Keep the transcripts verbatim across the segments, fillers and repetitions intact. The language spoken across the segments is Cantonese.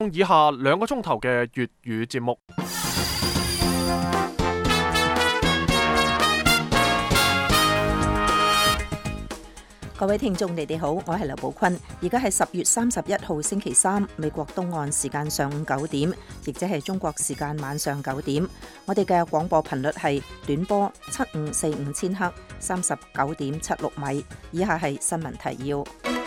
以下兩個鐘頭嘅粵語節目。 各位聽眾，你哋好，我係劉寶坤。而家係十月三十一號星期三，美國東岸時間上午九點，亦即係中國時間晚上九點。我哋嘅廣播頻率係短波七五四五千赫，三十九點七六米。以下係新聞提要。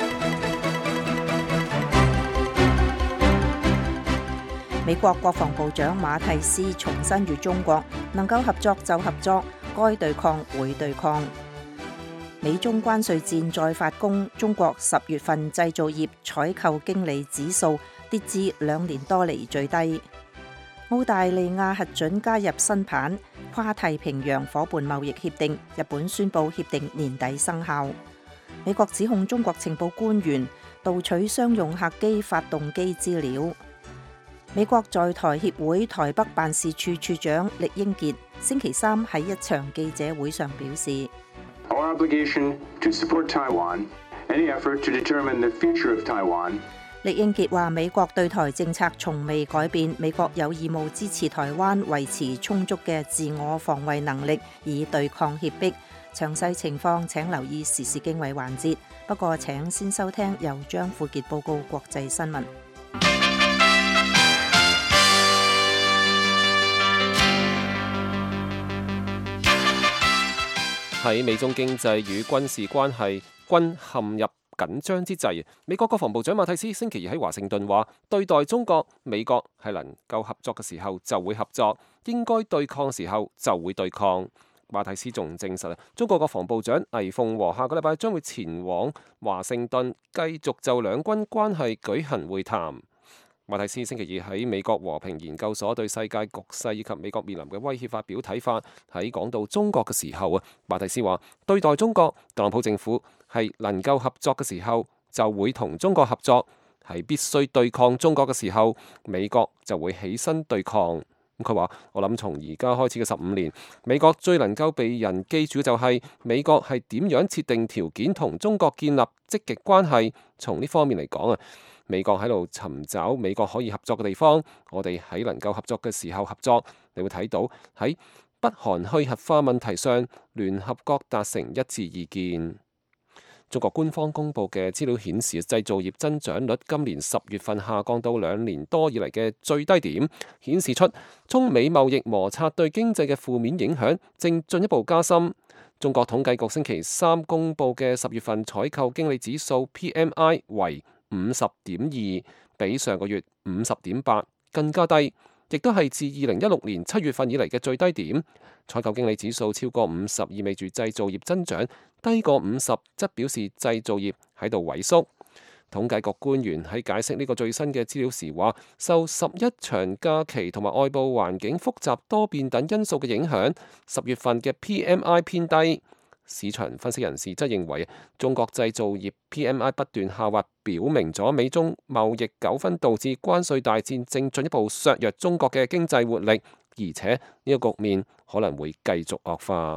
美國國防部長馬蒂斯重申與中國能夠合作就合作，該對抗會對抗。美中關稅戰再發功，中國十月份製造業採購經理指數跌至兩年多嚟最低。澳大利亞核准加入新版跨太平洋夥伴貿易協定，日本宣布協定年底生效。美國指控中國情報官員盜取商用客機發動機資料。美國在台協會台北辦事處處長酈英傑星期三喺一場記者會上表示 Our obligation to support Taiwan, any effort to determine the future of Taiwan. 酈英傑話：美國對台政策從未改變，美國有義務支持台灣維持充足嘅自我防衛能力，以對抗脅迫。詳細情況請留意時事經緯環節。不過請先收聽由張富傑報告國際新聞。 喺美中經濟與軍事關係均陷入緊張之際，美國國防部長馬蒂斯星期二喺華盛頓話：對待中國，美國係能夠合作嘅時候就會合作，應該對抗嘅時候就會對抗。馬蒂斯仲證實啊，中國國防部長魏鳳和下個禮拜將會前往華盛頓，繼續就兩軍關係舉行會談。馬蒂斯星期二喺美國和平研究所對世界局勢以及美國面臨嘅威脅發表睇法。喺講到中國嘅時候啊，馬蒂斯話：對待中國，特朗普政府係能夠合作嘅時候就會同中國合作；係必須對抗中國嘅時候，美國就會起身對抗。佢話：我諗從而家開始嘅十五年，美國最能夠被人記住就係美國係點樣設定條件同中國建立積極關係。從呢方面嚟講啊，美國喺度尋找美國可以合作嘅地方，我哋喺能夠合作嘅時候合作。你會睇到喺北韓去核化問題上，聯合國達成一致意見。中國官方公佈嘅資料顯示，製造業增長率今年十月份下降到兩年多以嚟嘅最低點，顯示出中美貿易摩擦對經濟嘅負面影響正進一步加深。中國統計局星期三公佈嘅十月份採購經理指數 P M I 為五十點二，比上個月五十點八更加低，亦都係自二零一六年七月份以嚟嘅最低點。採購經理指數超過五十，意味住製造業增長；低過五十，則表示製造業喺度萎縮。統計局官員喺解釋呢個最新嘅資料時話，受十一長假期同埋外部環境複雜多變等因素嘅影響，十月份嘅 P M I 偏低。市場分析人士則認為，中國製造業 P M I 不斷下滑，表明咗美中貿易糾紛導致關稅大戰正進一步削弱中國嘅經濟活力，而且呢個局面可能會繼續惡化。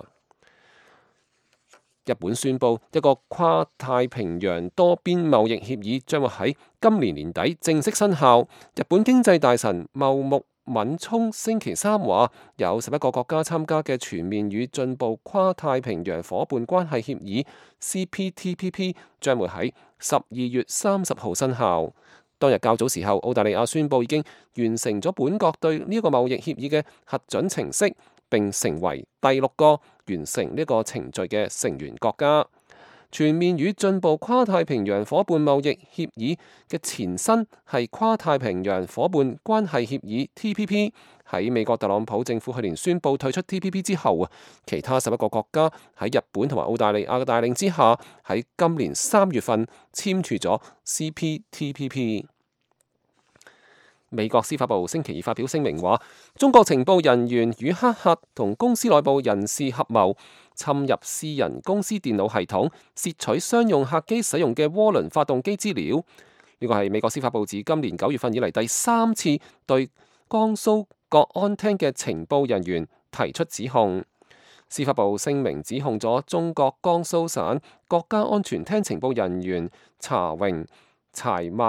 日本宣布一個跨太平洋多邊貿易協議將會喺今年年底正式生效。日本經濟大臣茂木敏充星期三話，有十一個國家參加嘅全面與進步跨太平洋夥伴關係協議 C P T P P 將會喺十二月三十號生效。當日較早時候，澳大利亞宣布已經完成咗本國對呢個貿易協議嘅核准程式，並成為第六個完成呢個程序嘅成員國家。全面與進步跨太平洋夥伴貿易協議嘅前身係跨太平洋夥伴關係協議 T P P。喺美國特朗普政府去年宣布退出 T P P 之後啊，其他十一個國家喺日本同埋澳大利亞嘅帶領之下，喺今年三月份簽署咗 C P T P P。美國司法部星期二發表聲明話，中國情報人員與黑客同公司內部人士合謀，侵入私人公司電腦系統，竊取商用客機使用嘅渦輪發動機資料。呢個係美國司法部自今年九月份以嚟第三次對江蘇國安廳嘅情報人員提出指控。司法部聲明指控咗中國江蘇省國家安全廳情報人員查榮、柴曼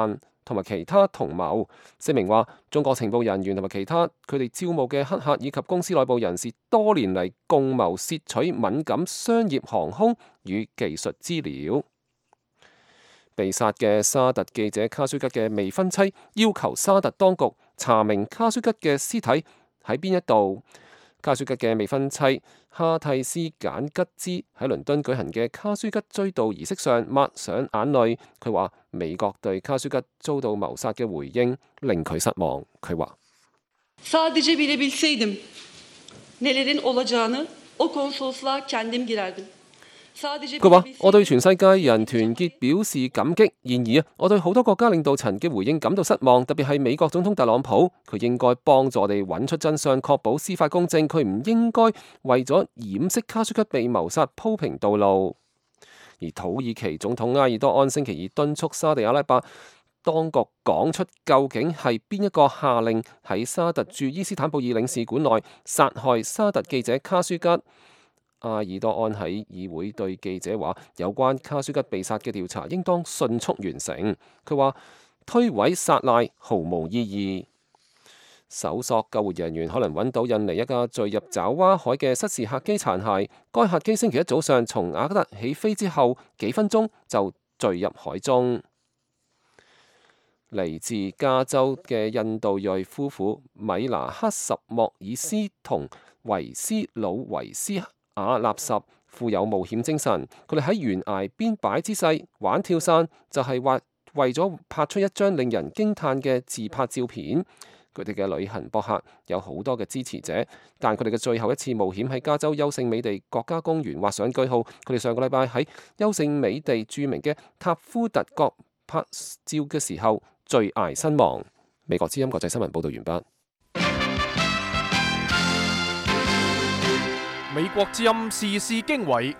同埋其他同謀。聲明話，中國情報人員同埋其他佢哋招募嘅黑客以及公司內部人士多年嚟共謀竊取敏感商業航空與技術資料。被殺嘅沙特記者卡舒吉嘅未婚妻要求沙特當局查明卡舒吉嘅屍體喺邊一度。卡舒吉嘅未婚妻哈蒂斯簡吉茲喺倫敦舉行嘅卡舒吉追悼儀式上抹上眼淚。佢話美國對卡舒吉遭到謀殺嘅回應令佢失望。佢話 Sadece bilebilseydim nelerin olacağını o konsolosluğa kendim girerdim。 佢話：我對全世界人團結表示感激。然而啊，我對好多國家領導層嘅回應感到失望，特別係美國總統特朗普。佢應該幫助我哋揾出真相，確保司法公正。佢唔應該為咗掩飾卡舒吉被謀殺鋪平道路。而土耳其總統埃爾多安星期二敦促沙地阿拉伯當局講出究竟係邊一個下令喺沙特駐伊斯坦布爾領事館內殺害沙特記者卡舒吉。阿爾多安喺議會對記者話：有關卡舒吉被殺嘅調查應當迅速完成。佢話推諉殺賴毫無意義。搜索救援人員可能揾到印尼一架墜入爪哇海嘅失事客機殘骸。該客機星期一早上從雅加達起飛之後幾分鐘就墜入海中。嚟自加州嘅印度裔夫婦米拿克什莫爾斯同維斯魯維斯亞納什富有冒險精神，佢哋喺懸崖邊擺姿勢玩跳傘，就係話為咗拍出一張令人驚嘆嘅自拍照片。佢哋嘅旅行博客有好多嘅支持者，但佢哋嘅最後一次冒險喺加州優勝美地國家公園畫上句號。佢哋上個禮拜喺優勝美地著名嘅塔夫特角拍照嘅時候墜崖身亡。美國之音國際新聞報道完畢。 美國之音時事經緯，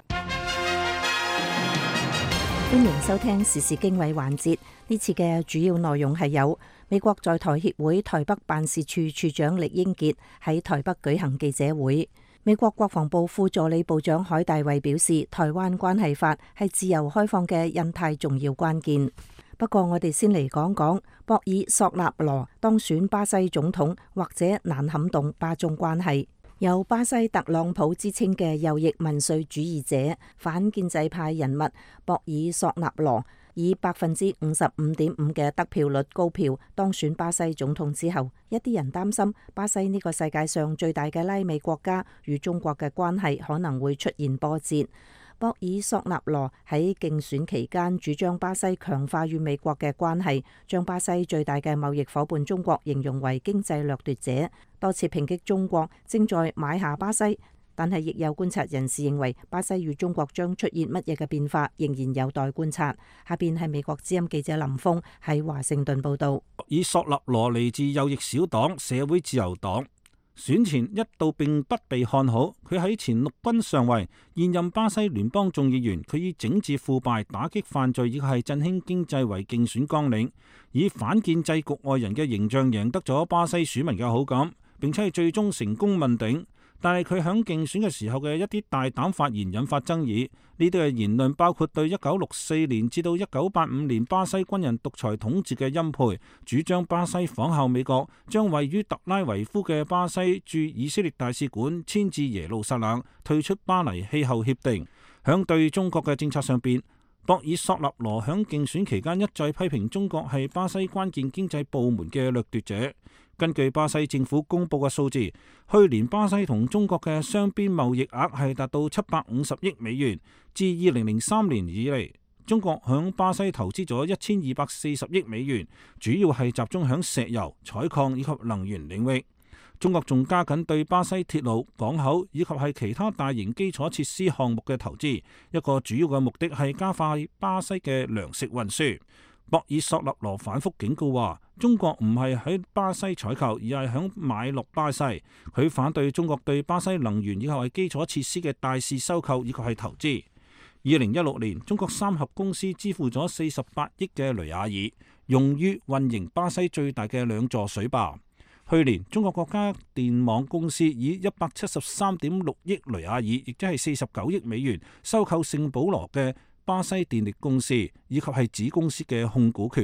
歡迎收聽時事經緯環節。呢次嘅主要內容係有美國在台協會台北辦事處處長酈英傑喺台北舉行記者會。美國國防部副助理部長海大衛表示，台灣關係法係自由開放嘅印太重要關鍵。不過我哋先嚟講講博爾索納羅當選巴西總統或者難撼動巴中關係。有巴西特朗普之稱嘅右翼民粹主義者反建制派人物博爾索納羅以百分之五十五點五嘅得票率高票當選巴西總統之後，一啲人擔心巴西呢個世界上最大嘅拉美國家與中國嘅關係可能會出現波折。博爾索納羅喺競選期間主張巴西強化與美國嘅關係，將巴西最大嘅貿易夥伴中國形容為經濟掠奪者，多次抨擊中國正在買下巴西。但係亦有觀察人士認為，巴西與中國將出現乜嘢嘅變化，仍然有待觀察。下邊係美國之音記者林峰喺華盛頓報道。 博爾索納羅嚟自右翼小黨社會自由黨。選前一度並不被看好，佢喺前陸軍上尉，現任巴西聯邦眾議員。佢以整治腐敗、打擊犯罪以及係振興經濟為競選綱領，以反建制局外人嘅形象贏得咗巴西選民嘅好感，並且係最終成功問鼎。但係佢響競選嘅時候嘅一啲大膽發言引發爭議，呢啲嘅言論包括對一九六四年至到一九八五年巴西軍人獨裁統治嘅欽佩，主張巴西仿效美國，將位於特拉維夫嘅巴西駐以色列大使館遷至耶路撒冷，退出巴黎氣候協定。響對中國嘅政策上邊，博爾索納羅響競選期間一再批評中國係巴西關鍵經濟部門嘅掠奪者。根據巴西政府公布嘅數字，去年巴西同中國嘅雙邊貿易額係達到七百五十億美元。自二零零三年以嚟，中國響巴西投資咗一千二百四十億美元，主要係集中響石油、採礦以及能源領域。中國仲加緊對巴西鐵路、港口以及係其他大型基礎設施項目嘅投資，一個主要嘅目的係加快巴西嘅糧食運輸。博爾索納羅反覆警告話，中國唔係喺巴西採購，而係響買落巴西。佢反對中國對巴西能源以及係基礎設施嘅大肆收購以及係投資。二零一六年，中國三峽公司支付咗四十八億嘅雷亞爾，用於運營巴西最大嘅兩座水壩。去年，中國國家電網公司以一百七十三點六億雷亞爾，亦即係四十九億美元，收購聖保羅嘅巴西電力公司以及係子公司嘅控股權。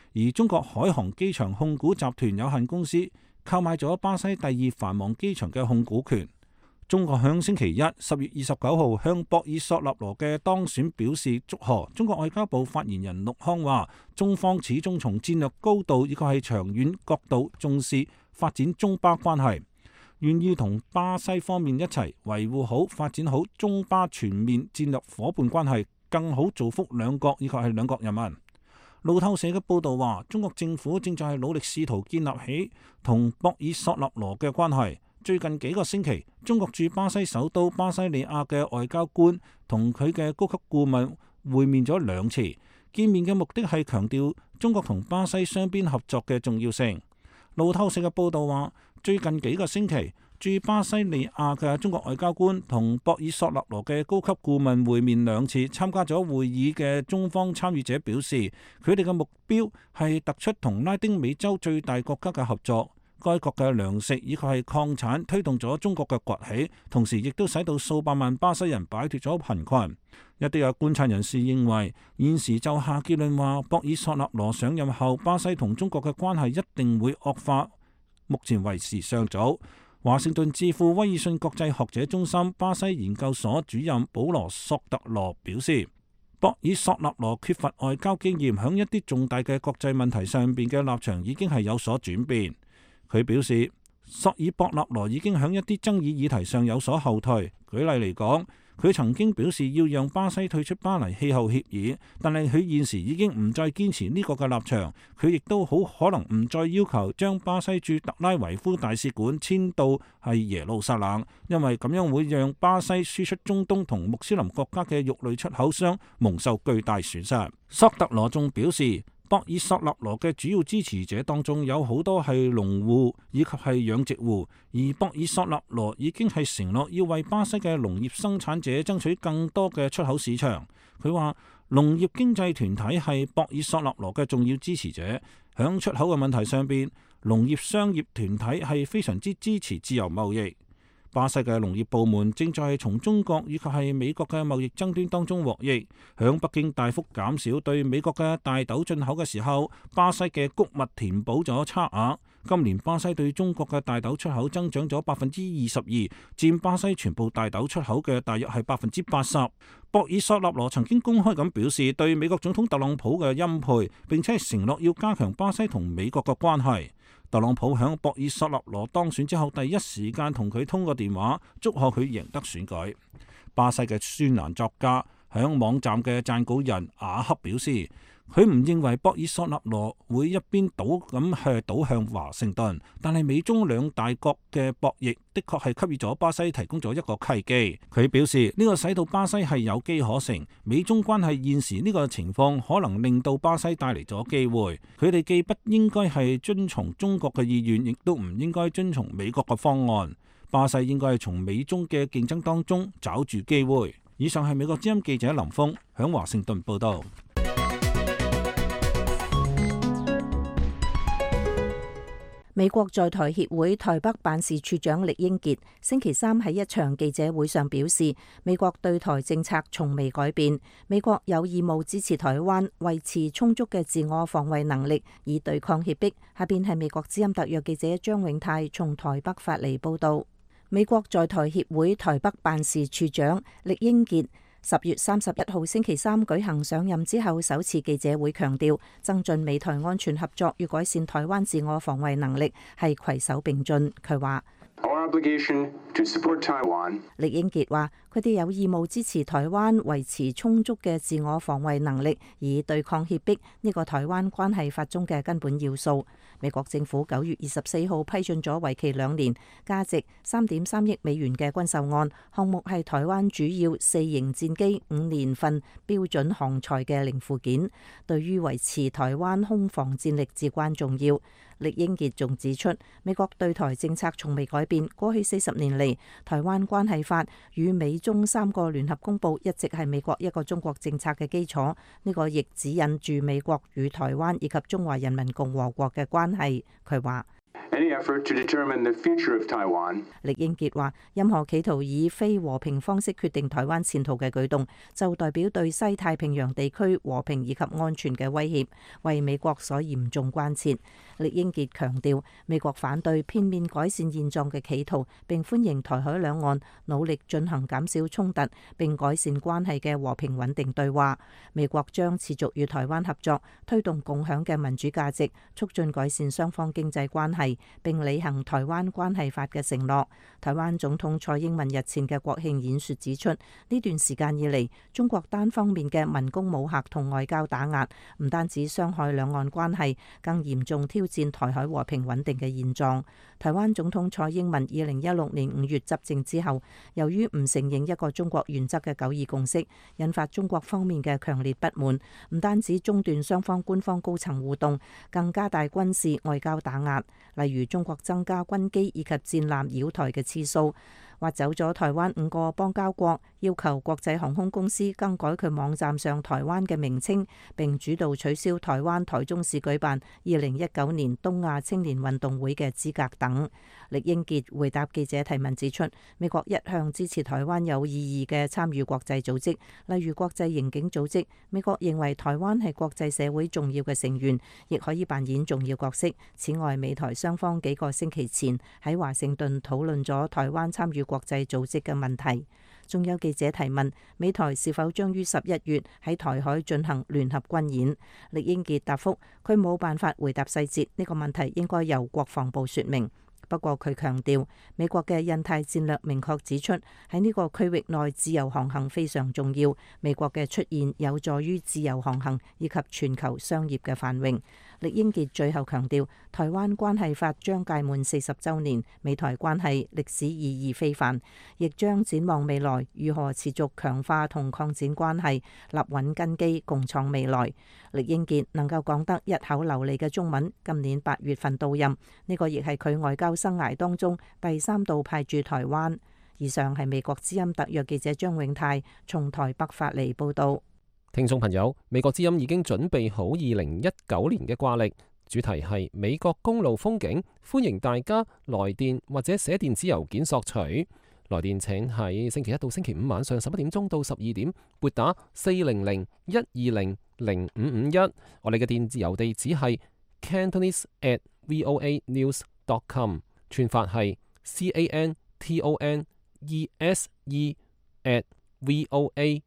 而中國海航機場控股集團有限公司購買咗巴西第二繁忙機場嘅控股權。中國響星期一十月二十九號向博爾索納羅嘅當選表示祝賀。中國外交部發言人陸康話：中方始終從戰略高度以及係長遠角度重視發展中巴關係，願意同巴西方面一齊維護好、發展好中巴全面戰略夥伴關係，更好造福兩國以及係兩國人民。路透社嘅報導話，中國政府正在努力試圖建立起同博爾索納羅嘅關係。最近幾個星期，中國駐巴西首都巴西利亞嘅外交官同佢嘅高級顧問會面咗兩次，見面嘅目的係強調中國同巴西雙邊合作嘅重要性。路透社嘅報導話，最近幾個星期，駐巴西利亞嘅中國外交官同博爾索納羅嘅高級顧問會面兩次，參加咗會議嘅中方參與者表示，佢哋嘅目標係突出同拉丁美洲最大國家嘅合作。該國嘅糧食以及係礦產推動咗中國嘅崛起，同時亦都使到數百萬巴西人擺脫咗貧困。一啲有觀察人士認為，現時就下結論話，博爾索納羅上任後，巴西同中國嘅關係一定會惡化，目前為時尚早。華盛頓智庫威爾遜國際學者中心巴西研究所主任保羅索特羅表示，博爾索納羅缺乏外交經驗，響一啲重大嘅國際問題上邊嘅立場已經係有所轉變。佢表示，索爾博納羅已經喺一啲爭議議題上有所後退。舉例嚟講，佢曾經表示要讓巴西退出巴黎氣候協議，但係佢現時已經唔再堅持呢個嘅立場。佢亦都好可能唔再要求將巴西駐特拉維夫大使館遷到係耶路撒冷，因為咁樣會讓巴西輸出中東同穆斯林國家嘅肉類出口商蒙受巨大損失。索特羅仲表示，博爾索納羅嘅主要支持者當中有好多係農戶以及係養殖戶，而博爾索納羅已經係承諾要為巴西嘅農業生產者爭取更多嘅出口市場。佢話農業經濟團體係博爾索納羅嘅重要支持者，響出口嘅問題上邊，農業商業團體係非常之支持自由貿易。巴西嘅農業部門正在從中國以及係美國嘅貿易爭端當中獲益。響北京大幅減少對美國嘅大豆進口嘅時候，巴西嘅穀物填補咗差額。今年巴西對中國嘅大豆出口增長咗百分之二十二，佔巴西全部大豆出口嘅大約係百分之八十。博爾索納羅曾經公開咁表示對美國總統特朗普嘅欽佩，並且係承諾要加強巴西同美國嘅關係。特朗普響博爾索納羅當選之後，第一時間同佢通過電話，祝賀佢贏得選舉。巴西嘅專欄作家響網站嘅撰稿人雅克表示，佢唔認為博爾索納羅會一邊倒咁去倒向華盛頓，但係美中兩大國嘅博弈的確係給予咗巴西提供咗一個契機。佢表示呢個使到巴西係有機可乘，美中關係現時呢個情況可能令到巴西帶嚟咗機會。佢哋既不應該係遵從中國嘅意願，亦都唔應該遵從美國嘅方案。巴西應該係從美中嘅競爭當中找住機會。以上係美國之音記者林峰響華盛頓報道。 美國在台協會台北辦事處長酈英傑星期三喺一場記者會上表示，美國對台政策從未改變，美國有義務支持台灣維持充足嘅自我防衛能力，以對抗脅迫。下邊係美國之音特約記者張永泰從台北發嚟報道。美國在台協會台北辦事處長酈英傑十月三十一號星期三舉行上任之後首次記者會，強調增進美台安全合作與改善台灣自我防衛能力係攜手並進。佢話酈英傑話：佢哋有義務支持台灣維持充足嘅自我防衛能力，以對抗脅迫，呢個台灣關係法中嘅根本要素。美國政府九月二十四號批准咗為期兩年、價值三點三億美元嘅軍售案，項目係台灣主要四型戰機五年份標準航材嘅零附件，對於維持台灣空防戰力至關重要。酈英傑仲指出，美國對台政策從未改變，過去四十年嚟，台灣關係法與美中三個聯合公報一直係美國一個中國政策嘅基礎，呢個亦指引住美國與台灣以及中華人民共和國嘅關係。佢話： any effort to determine the future of Taiwan. 酈英傑話：任何企圖以非和平方式決定台灣前途嘅舉動，就代表對西太平洋地區和平以及安全嘅威脅，為美國所嚴重關切。酈英傑強調，美國反對片面改善現狀嘅企圖，並歡迎台海兩岸努力進行減少衝突並改善關係嘅和平穩定對話。美國將持續與台灣合作，推動共享嘅民主價值，促進改善雙方經濟關係，並履行台灣關係法嘅承諾。台灣總統蔡英文日前嘅國慶演說指出，呢段時間以嚟，中國單方面嘅文攻武嚇同外交打壓，唔單止傷害兩岸關係，更嚴重挑戰台海和平穩定嘅現狀。台灣總統蔡英文二零一六年五月執政之後，由於唔承認一個中國原則嘅九二共識，引發中國方面嘅強烈不滿，唔單止中斷雙方官方高層互動，更加大軍事外交打壓，例如中國增加軍機以及戰艦繞台嘅次數，挖走咗台灣五個邦交國，要求國際航空公司更改佢網站上台灣嘅名稱，並主導取消台灣台中市舉辦二零一九年東亞青年運動會嘅資格等。酈英傑回答記者提問指出，美國一向支持台灣有意義嘅參與國際組織，例如國際刑警組織。美國認為台灣係國際社會重要嘅成員，亦可以扮演重要角色。此外，美台雙方幾個星期前喺華盛頓討論咗台灣參與國際組織嘅問題。仲有記者提問，美台是否將於十一月喺台海進行聯合軍演？酈英傑答覆，佢冇辦法回答細節，呢個問題應該由國防部說明。不過佢強調，美國嘅印太戰略明確指出，喺呢個區域內自由航行非常重要，美國嘅出現有助於自由航行以及全球商業嘅繁榮。酈英傑最後強調，台灣關係法將屆滿四十週年，美台關係歷史意義非凡，亦將展望未來如何持續強化同擴展關係，立穩根基，共創未來。酈英傑能夠講得一口流利嘅中文，今年八月份到任，呢個亦係佢外交生涯當中第三度派駐台灣。以上係美國之音特約記者張永泰從台北發嚟報導。 聽眾朋友，美國之音已經準備好二零一九年嘅掛曆，主題係美國公路風景，歡迎大家來電或者寫電子郵件索取。來電請喺星期一到星期五晚上十一點鐘到十二點撥打四零零一二零零五五一。我哋嘅電子郵地址係 cantonese at voa news dot com， 串法係 c a n t o n e s e at voa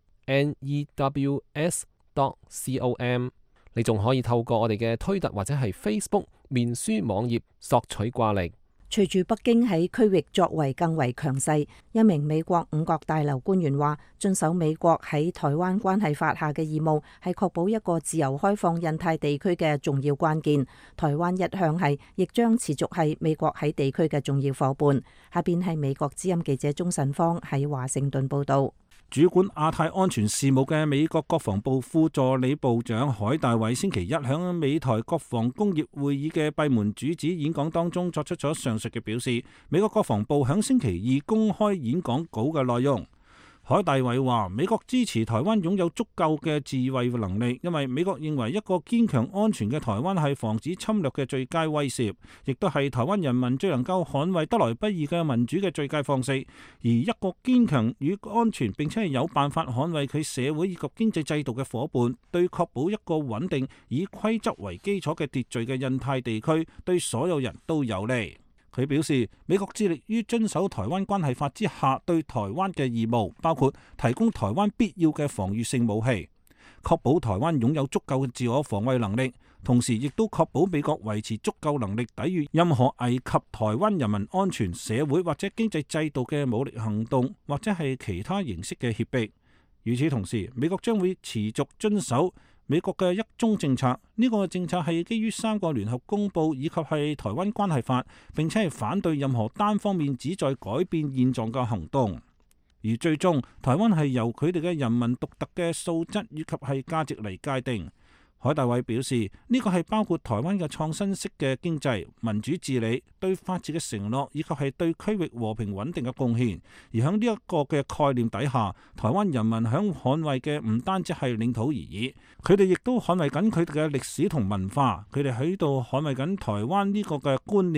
news dot com。 你仲可以透過我哋嘅推特或者係 Facebook 面書網頁索取掛曆。 隨住北京喺區域作為更為強勢，一名美國五角大樓官員話，遵守美國喺台灣關係法下嘅義務係確保一個自由開放印太地區嘅重要關鍵。台灣一向係，亦將持續係美國喺地區嘅重要夥伴。下邊係美國之音記者鍾慎芳喺華盛頓報道。 主管亞太安全事務嘅美國國防部副助理部長海大偉星期一響美台國防工業會議嘅閉門主旨演講當中作出咗上述嘅表示。美國國防部響星期二公開演講稿嘅內容。海大偉話：美國支持台灣擁有足夠嘅自衛能力，因為美國認為一個堅強安全嘅台灣係防止侵略嘅最佳威懾，亦都係台灣人民最能夠捍衛得來不易嘅民主嘅最佳方式。而一個堅強與安全並且係有辦法捍衛佢社會以及經濟制度嘅夥伴，對確保一個穩定以規則為基礎嘅秩序嘅印太地區，對所有人都有利。佢表示，美國致力於遵守台灣關係法之下對台灣嘅義務，包括提供台灣必要嘅防禦性武器，確保台灣擁有足夠嘅自我防衛能力，同時亦都確保美國維持足夠能力抵禦任何危及台灣人民安全、社會或者經濟制度嘅武力行動，或者係其他形式嘅脅迫。與此同時，美國將會持續遵守美國嘅一中政策，呢個政策係基於三個聯合公報以及係台灣關係法，並且係反對任何單方面旨在改變現狀嘅行動。而最終，台灣係由佢哋嘅人民獨特嘅素質以及係價值嚟界定。海大偉表示，呢個係包括台灣嘅創新式嘅經濟、民主治理、對法治嘅承諾，以及係對區域和平穩定嘅貢獻。而喺呢一個嘅概念底下，台灣人民響捍衛嘅唔單止係領土而已，佢哋亦都捍衛緊佢哋嘅歷史同文化，佢哋喺度捍衛緊台灣呢個嘅觀念，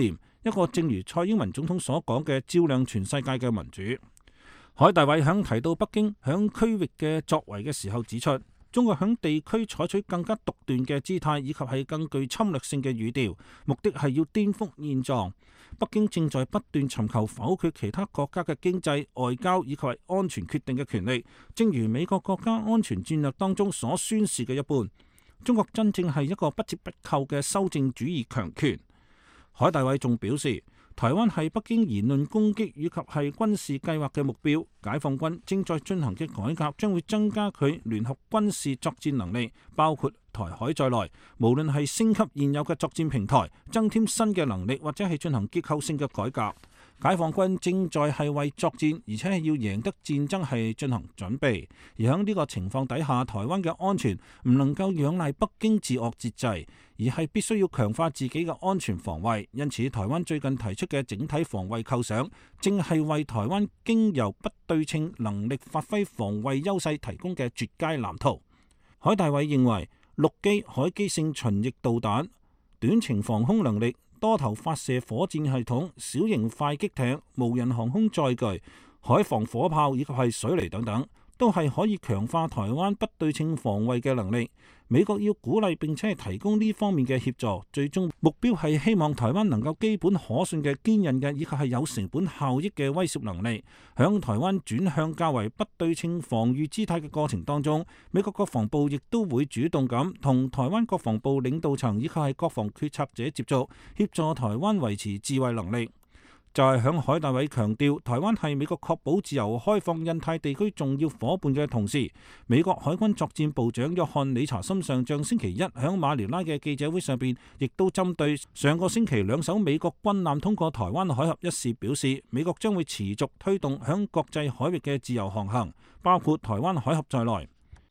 一個正如蔡英文總統所講嘅照亮全世界嘅民主。海大偉響提到北京響區域嘅作為嘅時候指出，中國響地區採取更加獨斷嘅姿態，以及係更具侵略性嘅語調，目的係要顛覆現狀。北京正在不斷尋求否決其他國家嘅經濟、外交以及係安全決定嘅權利，正如美國國家安全戰略當中所宣示嘅一般。中國真正係一個不折不扣嘅修正主義強權。海大偉仲表示，台灣係北京言論攻擊以及係軍事計劃嘅目標。解放軍正在進行嘅改革將會增加佢聯合軍事作戰能力，包括台海在內，無論係升級現有嘅作戰平台，增添新嘅能力，或者係進行結構性嘅改革。解放軍正在係為作戰，而且係要贏得戰爭係進行準備。而喺呢個情況底下，台灣嘅安全唔能夠仰賴北京自我節制，而係必須要強化自己嘅安全防衛。因此，台灣最近提出嘅整體防衛構想，正係為台灣經由不對稱能力發揮防衛優勢提供嘅絕佳藍圖。海大偉認為，陸基、海基性巡弋導彈、短程防空能力、多頭發射火箭系統、小型快擊艇、無人航空載具、海防火炮以及係水雷等等，都係可以強化台灣不對稱防衛嘅能力。美國要鼓勵並且係提供呢方面嘅協助，最終目標係希望台灣能夠基本可信嘅堅韌嘅以及係有成本效益嘅威懾能力。響台灣轉向較為不對稱防禦姿態嘅過程當中，美國國防部亦都會主動咁同台灣國防部領導層以及係國防決策者接觸，協助台灣維持自衛能力。就係響海大偉強調台灣係美國確保自由開放印太地區重要夥伴嘅同時，美國海軍作戰部長約翰理查森上將星期一響馬尼拉嘅記者會上邊，亦都針對上個星期兩艘美國軍艦通過台灣海峽一事表示，美國將會持續推動響國際海域嘅自由航行，包括台灣海峽在內。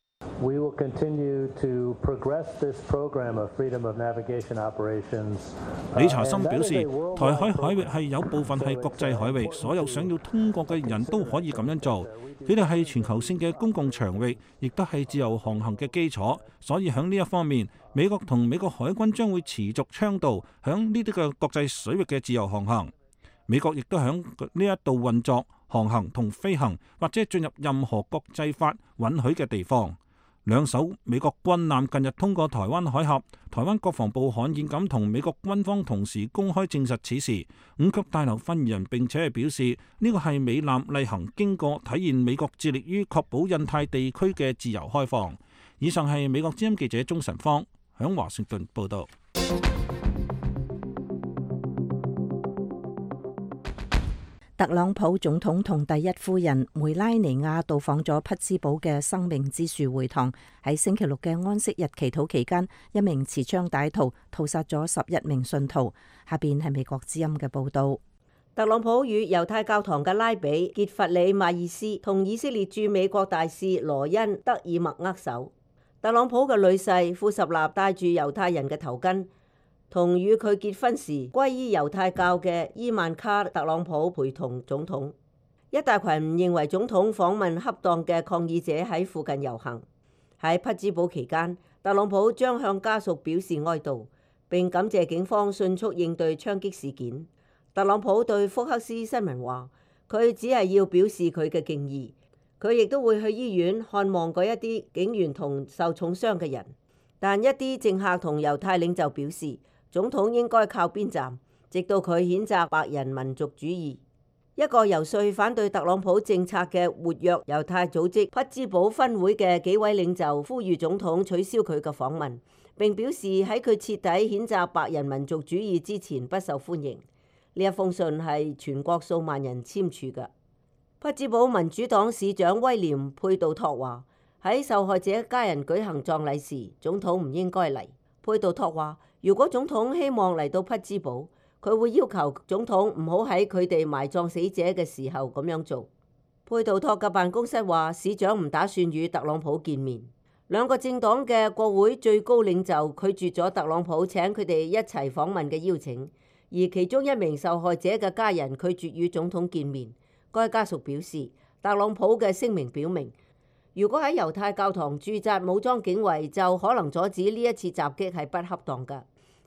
We will continue to progress this program of freedom of navigation operations. 理查森表示，台海海域係有部分係國際海域，所有想要通過嘅人都可以咁樣做。佢哋係全球性嘅公共場域，亦都係自由航行嘅基礎。所以喺呢一方面，美國同美國海軍將會持續倡導喺呢啲嘅國際水域嘅自由航行。美國亦都喺呢一度運作、航行同飛行，或者進入任何國際法允許嘅地方。兩艘美國軍艦近日通過台灣海峽，台灣國防部罕見咁同美國軍方同時公開證實此事。五角大樓發言人並且係表示，呢個係美艦例行經過，體現美國致力於確保印太地區嘅自由開放。以上係美國之音記者鍾晨芳響華盛頓報道。 特朗普總統同第一夫人梅拉尼亞到訪咗匹茲堡嘅生命之樹會堂。喺星期六嘅安息日祈禱期間，一名持槍歹徒屠殺咗十一名信徒。下邊係美國之音嘅報道。 特朗普與猶太教堂嘅拉比傑弗里馬爾斯同以色列駐美國大使羅恩德爾默握手。特朗普嘅女婿庫什納戴住猶太人嘅頭巾，同與佢結婚時皈依猶太教嘅伊萬卡特朗普陪同總統。一大群唔認為總統訪問恰當嘅抗議者喺附近遊行。喺匹茲堡期間，特朗普將向家屬表示哀悼，並感謝警方迅速應對槍擊事件。特朗普對福克斯新聞話，佢只係要表示佢嘅敬意，佢亦都會去醫院看望嗰一啲警員同受重傷嘅人。但一啲政客同猶太領袖表示，總統應該靠邊站，直到佢譴責白人民族主義。一個遊說反對特朗普政策嘅活躍猶太組織匹茲堡分會嘅幾位領袖呼籲總統取消佢嘅訪問，並表示喺佢徹底譴責白人民族主義之前不受歡迎。呢一封信係全國數萬人簽署嘅。匹茲堡民主黨市長威廉佩杜托話，喺受害者家人舉行葬禮時，總統唔應該嚟。佩杜托話，如果總統希望嚟到匹茲堡，佢會要求總統唔好喺佢哋埋葬死者嘅時候咁樣做。佩杜托嘅辦公室話，市長唔打算與特朗普見面。兩個政黨嘅國會最高領袖拒絕咗特朗普請佢哋一齊訪問嘅邀請，而其中一名受害者嘅家人拒絕與總統見面。該家屬表示，特朗普嘅聲明表明，如果喺猶太教堂駐紮武裝警衛，就可能阻止呢一次襲擊係不恰當㗎。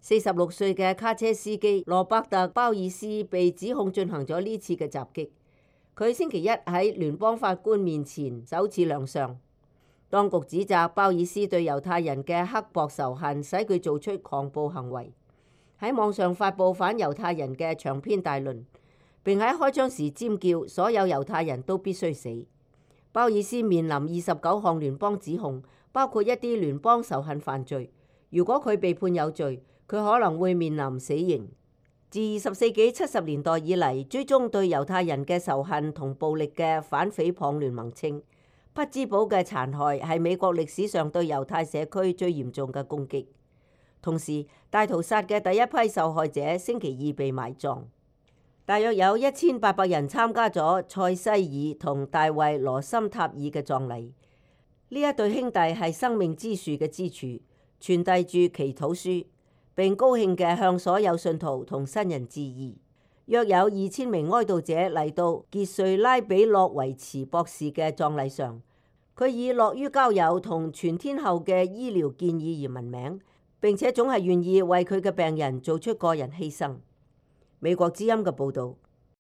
四十六歲嘅卡車司機羅伯特·鮑爾斯被指控進行咗呢次嘅襲擊。佢星期一喺聯邦法官面前首次亮相。當局指責鮑爾斯對猶太人嘅刻薄仇恨使佢做出狂暴行為，喺網上發布反猶太人嘅長篇大論，並喺開槍時尖叫所有猶太人都必須死。鮑爾斯面臨二十九項聯邦指控，包括一啲聯邦仇恨犯罪。如果佢被判有罪，佢可能會面臨死刑。自二十世紀七十年代以嚟，追蹤對猶太人嘅仇恨同暴力嘅反誹謗聯盟稱，匹茲堡嘅殘害係美國歷史上對猶太社區最嚴重嘅攻擊。同時，大屠殺嘅第一批受害者星期二被埋葬。大約有一千八百人參加咗塞西爾同大衛羅森塔爾嘅葬禮。呢一對兄弟係生命之樹嘅支柱，傳遞住祈禱書，並高興嘅向所有信徒同新人致意。約有二千名哀悼者嚟到傑瑞拉比洛維茨博士嘅葬禮上，佢以樂於交友同全天候嘅醫療建議而聞名，並且總係願意為佢嘅病人做出個人犧牲。美國之音嘅報導。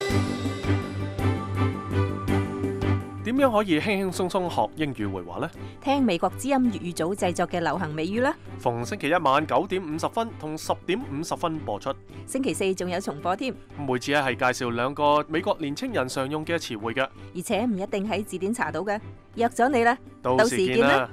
點樣可以輕輕鬆鬆學英語會話呢？ 聽美國之音粵語組製作嘅流行美語啦！ 逢星期一晚九點五十分同十點五十分播出， 星期四仲有重播添。 每次咧係介紹兩個美國年青人常用嘅詞彙嘅， 而且唔一定喺字典查到嘅。約咗你啦， 到時見啦！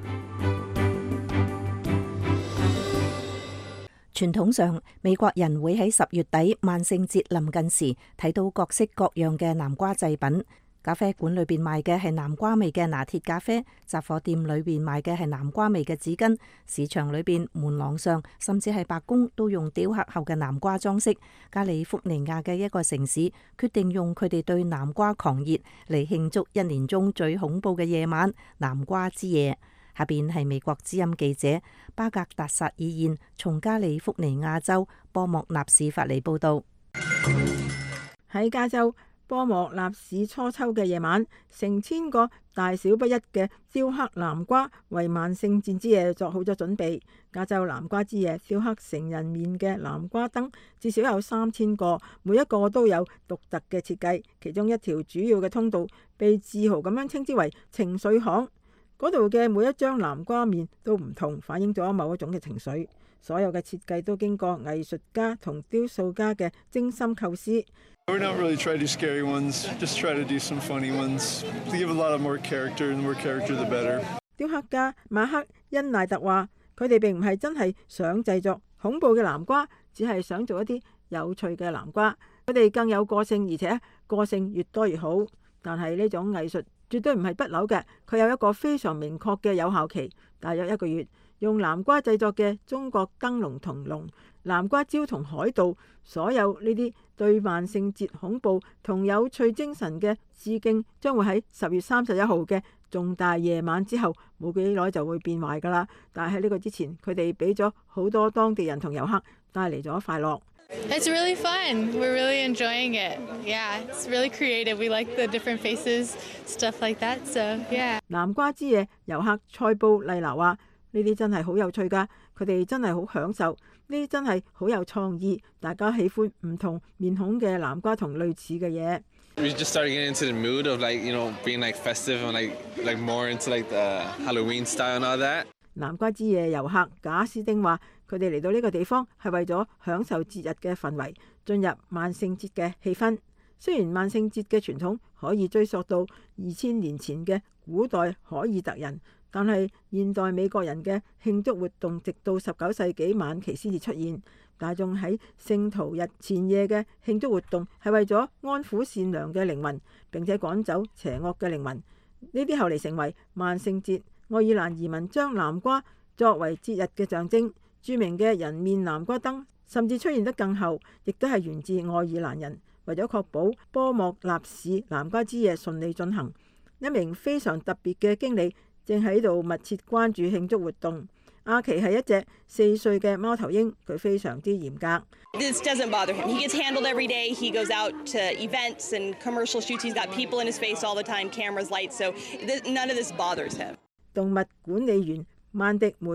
傳統上，美國人會喺十月底萬聖節臨近時睇到各式各樣嘅南瓜製品。咖啡館裏邊賣嘅係南瓜味嘅拿鐵咖啡，雜貨店裏邊賣嘅係南瓜味嘅紙巾，市場裏邊、門廊上，甚至係白宮都用雕刻後嘅南瓜裝飾。加利福尼亞嘅一個城市決定用佢哋對南瓜狂熱嚟慶祝一年中最恐怖嘅夜晚——南瓜之夜。下邊係美國之音記者巴格達薩爾燕從加利福尼亞州波莫納市發嚟報道。 喺加州波莫納市初秋嘅夜晚，成千個大小不一嘅雕刻南瓜為萬聖節之夜作好咗準備。加州南瓜之夜雕刻成人面嘅南瓜燈至少有三千個，每一個都有獨特嘅設計。其中一條主要嘅通道被自豪咁樣稱之為情緒巷。嗰度嘅每一張南瓜面都唔同，反映咗某一種嘅情緒。所有嘅設計都經過藝術家同雕塑家嘅精心構思。 We're not really trying to do scary ones, just try to do some funny ones. To give a lot of more character, and the more character the better. 雕刻家馬克恩奈特話：佢哋並唔係真係想製作恐怖嘅南瓜，只係想做一啲有趣嘅南瓜。佢哋更有個性，而且個性越多越好。但係呢種藝術絕對唔係不朽嘅，佢有一個非常明確嘅有效期，大約一個月。用南瓜製作嘅中國燈籠同龍、南瓜蕉同海盜，所有呢啲對萬聖節恐怖同有趣精神嘅致敬，將會喺十月三十一號嘅重大夜晚之後冇幾耐就會變壞㗎喇。但係喺呢個之前，佢哋俾咗好多當地人同遊客帶嚟咗快樂。 It's really fun. We're really enjoying it. Yeah, it's really creative. We like the different faces, stuff like that. So yeah. 南瓜之夜遊客塞布麗娜話：呢啲真係好有趣㗎，佢哋真係好享受，呢啲真係好有創意，大家喜歡唔同面孔嘅南瓜同類似嘅嘢。 We just started getting into the mood of like, you know, being like festive and like like more into like the Halloween style and all that. 南瓜之夜遊客賈斯丁話：佢哋嚟到呢個地方係為咗享受節日嘅氛圍，進入萬聖節嘅氣氛。雖然萬聖節嘅傳統可以追溯到二千年前嘅古代凱爾特人，但係現代美國人嘅慶祝活動直到十九世紀晚期先至出現。大眾喺聖徒日前夜嘅慶祝活動係為咗安撫善良嘅靈魂，並且趕走邪惡嘅靈魂。呢啲後嚟成為萬聖節。愛爾蘭移民將南瓜作為節日嘅象徵，著名嘅人面南瓜燈甚至出現得更後，亦都係源自愛爾蘭人。為咗確保波莫納市南瓜之夜順利進行，一名非常特別嘅經理正喺度密切關注慶祝活動。阿奇係一隻四歲嘅貓頭鷹，佢非常之嚴格。 This doesn't bother him. He gets handled every day. He goes out to events and commercial shoots. He's got people in his face all the time, cameras, lights. So none of this bothers him. 動物管理員曼迪梅話：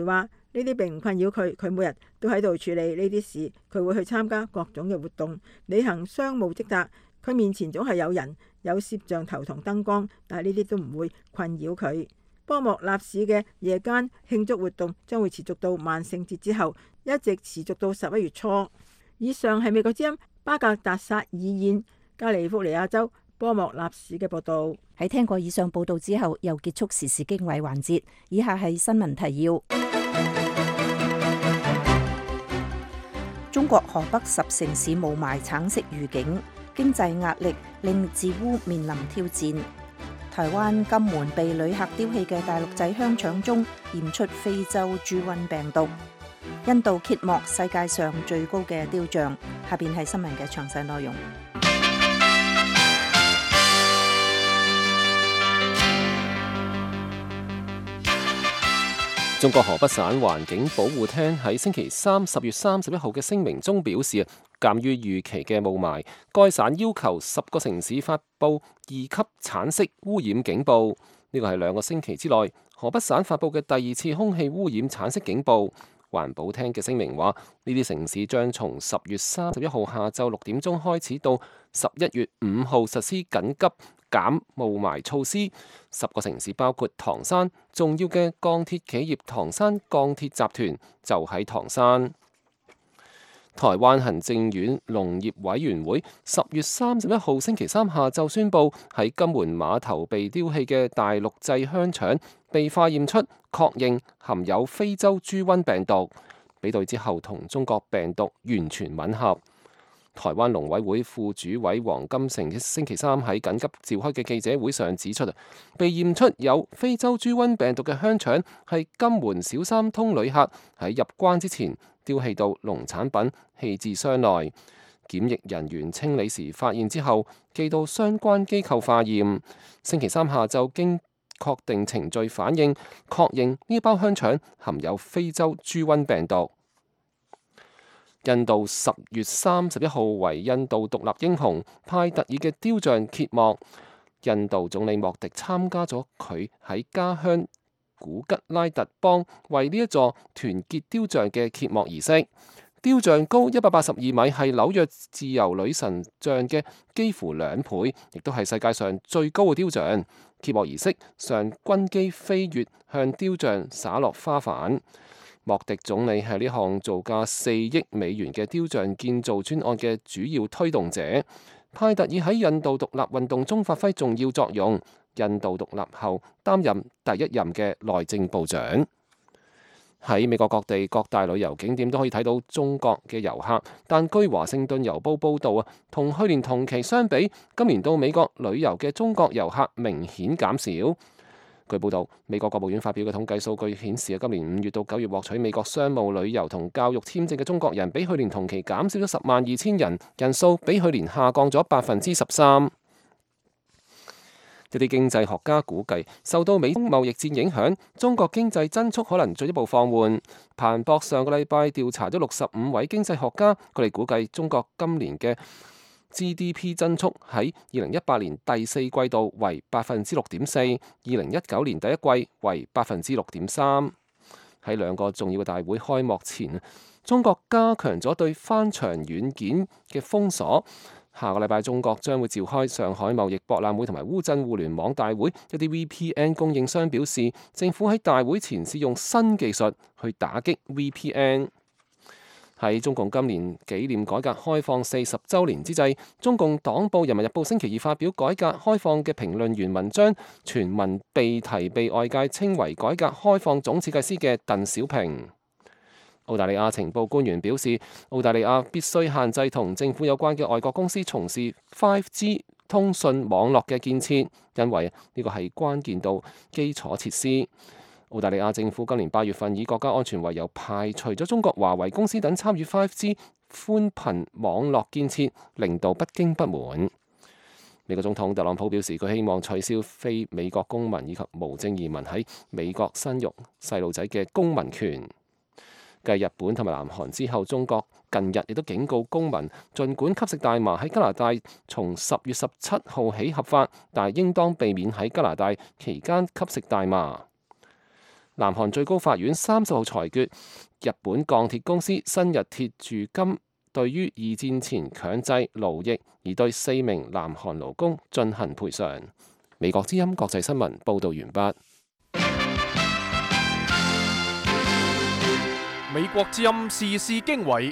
呢啲並唔困擾佢，佢每日都喺度處理呢啲事。佢會去參加各種嘅活動，履行商務職責。佢面前總係有人，有攝像頭同燈光，但係呢啲都唔會困擾佢。波莫納市嘅夜間慶祝活動將會持續到萬聖節之後，一直持續到十一月初。以上係美國之音巴格達薩爾縣加利福尼亞州波莫納市嘅報道。 喺聽過以上報道之後，又結束時事經緯環節。以下係新聞提要：中國河北十城市霧霾橙色預警，經濟壓力令治污面臨挑戰。台灣金門被旅客丟棄嘅大陸仔香腸中驗出非洲豬瘟病毒。印度揭幕世界上最高嘅雕像。下邊係新聞嘅詳細內容。 中國河北省環境保護廳喺星期三十月三十一號嘅聲明中表示，鑑於預期嘅霧霾，該省要求十個城市發布二級橙色污染警報。呢個係兩個星期之內河北省發布嘅第二次空氣污染橙色警報。環保廳嘅聲明話，呢啲城市將從十月三十一號下晝六點鐘開始到十一月五號實施緊急減霧霾措施。十個城市包括唐山，重要嘅鋼鐵企業唐山鋼鐵集團就喺唐山。台灣行政院農業委員會十月三十一號星期三下晝宣布，喺金門碼頭被丟棄嘅大陸製香腸被化驗出確認含有非洲豬瘟病毒，比對之後同中國病毒完全吻合。台灣農委會副主委黃金城星期三喺緊急召開嘅記者會上指出，被驗出有非洲豬瘟病毒嘅香腸係金門小三通旅客喺入關之前丟棄到農產品棄置箱內，檢疫人員清理時發現之後寄到相關機構化驗。星期三下晝經確定程序反應，確認呢包香腸含有非洲豬瘟病毒。印度十月三十一號為印度獨立英雄派特爾嘅雕像揭幕，印度總理莫迪參加咗佢喺家鄉古吉拉特邦為呢一座團結雕像嘅揭幕儀式。雕像高一百八十二米，係紐約自由女神像嘅幾乎兩倍，亦都係世界上最高嘅雕像。揭幕儀式上，軍機飛越向雕像灑落花瓣。莫迪總理係呢項造價四億美元嘅雕像建造專案嘅主要推動者。派特爾喺印度獨立運動中發揮重要作用。印度獨立後擔任第一任嘅內政部長。喺美國各地各大旅遊景點都可以睇到中國嘅遊客，但據華盛頓郵報報導啊，同去年同期相比，今年到美國旅遊嘅中國遊客明顯減少。據報導，美國國務院發表嘅統計數據顯示啊，今年五月到九月獲取美國商務旅遊同教育簽證嘅中國人，比去年同期減少咗十萬二千人，人數比去年下降咗百分之十三。一啲經濟學家估計，受到美中貿易戰影響，中國經濟增速可能進一步放緩。彭博上個禮拜調查咗六十五位經濟學家，佢哋估計中國今年嘅 G D P 增速喺二零一八年第四季度為百分之六點四，二零一九年第一季為百分之六點三。喺兩個重要嘅大會開幕前，中國加強咗對翻牆軟件嘅封鎖。下個禮拜，中國將會召開上海貿易博覽會同埋烏鎮互聯網大會。一啲 V P N 供應商表示，政府喺大會前試用新技術去打擊 V P N。喺中共今年紀念改革開放四十週年之際，中共黨報《人民日報》星期二發表改革開放嘅評論員文章，全文被提被外界稱為改革開放總設計師嘅鄧小平。澳大利亞情報官員表示，澳大利亞必須限制同政府有關嘅外國公司從事 五 G 通訊網絡嘅建設，因為呢個係關鍵到基礎設施。澳大利亞政府今年八月份以國家安全為由，排除咗中國華為公司等參與 五 G 寬頻網絡建設，令到北京不滿。美國總統特朗普表示，佢希望取消非美國公民以及無證移民喺美國生育細路仔嘅公民權。繼日本同埋南韓之後，中國近日亦都警告公民，儘管吸食大麻喺加拿大從十月十七號起合法，但係應當避免喺加拿大期間吸食大麻。 南韓最高法院三十號裁決，日本鋼鐵公司新日鐵住金對於二戰前強制勞役而對四名南韓勞工進行賠償。美國之音國際新聞報導完畢。 美國之音時事經緯，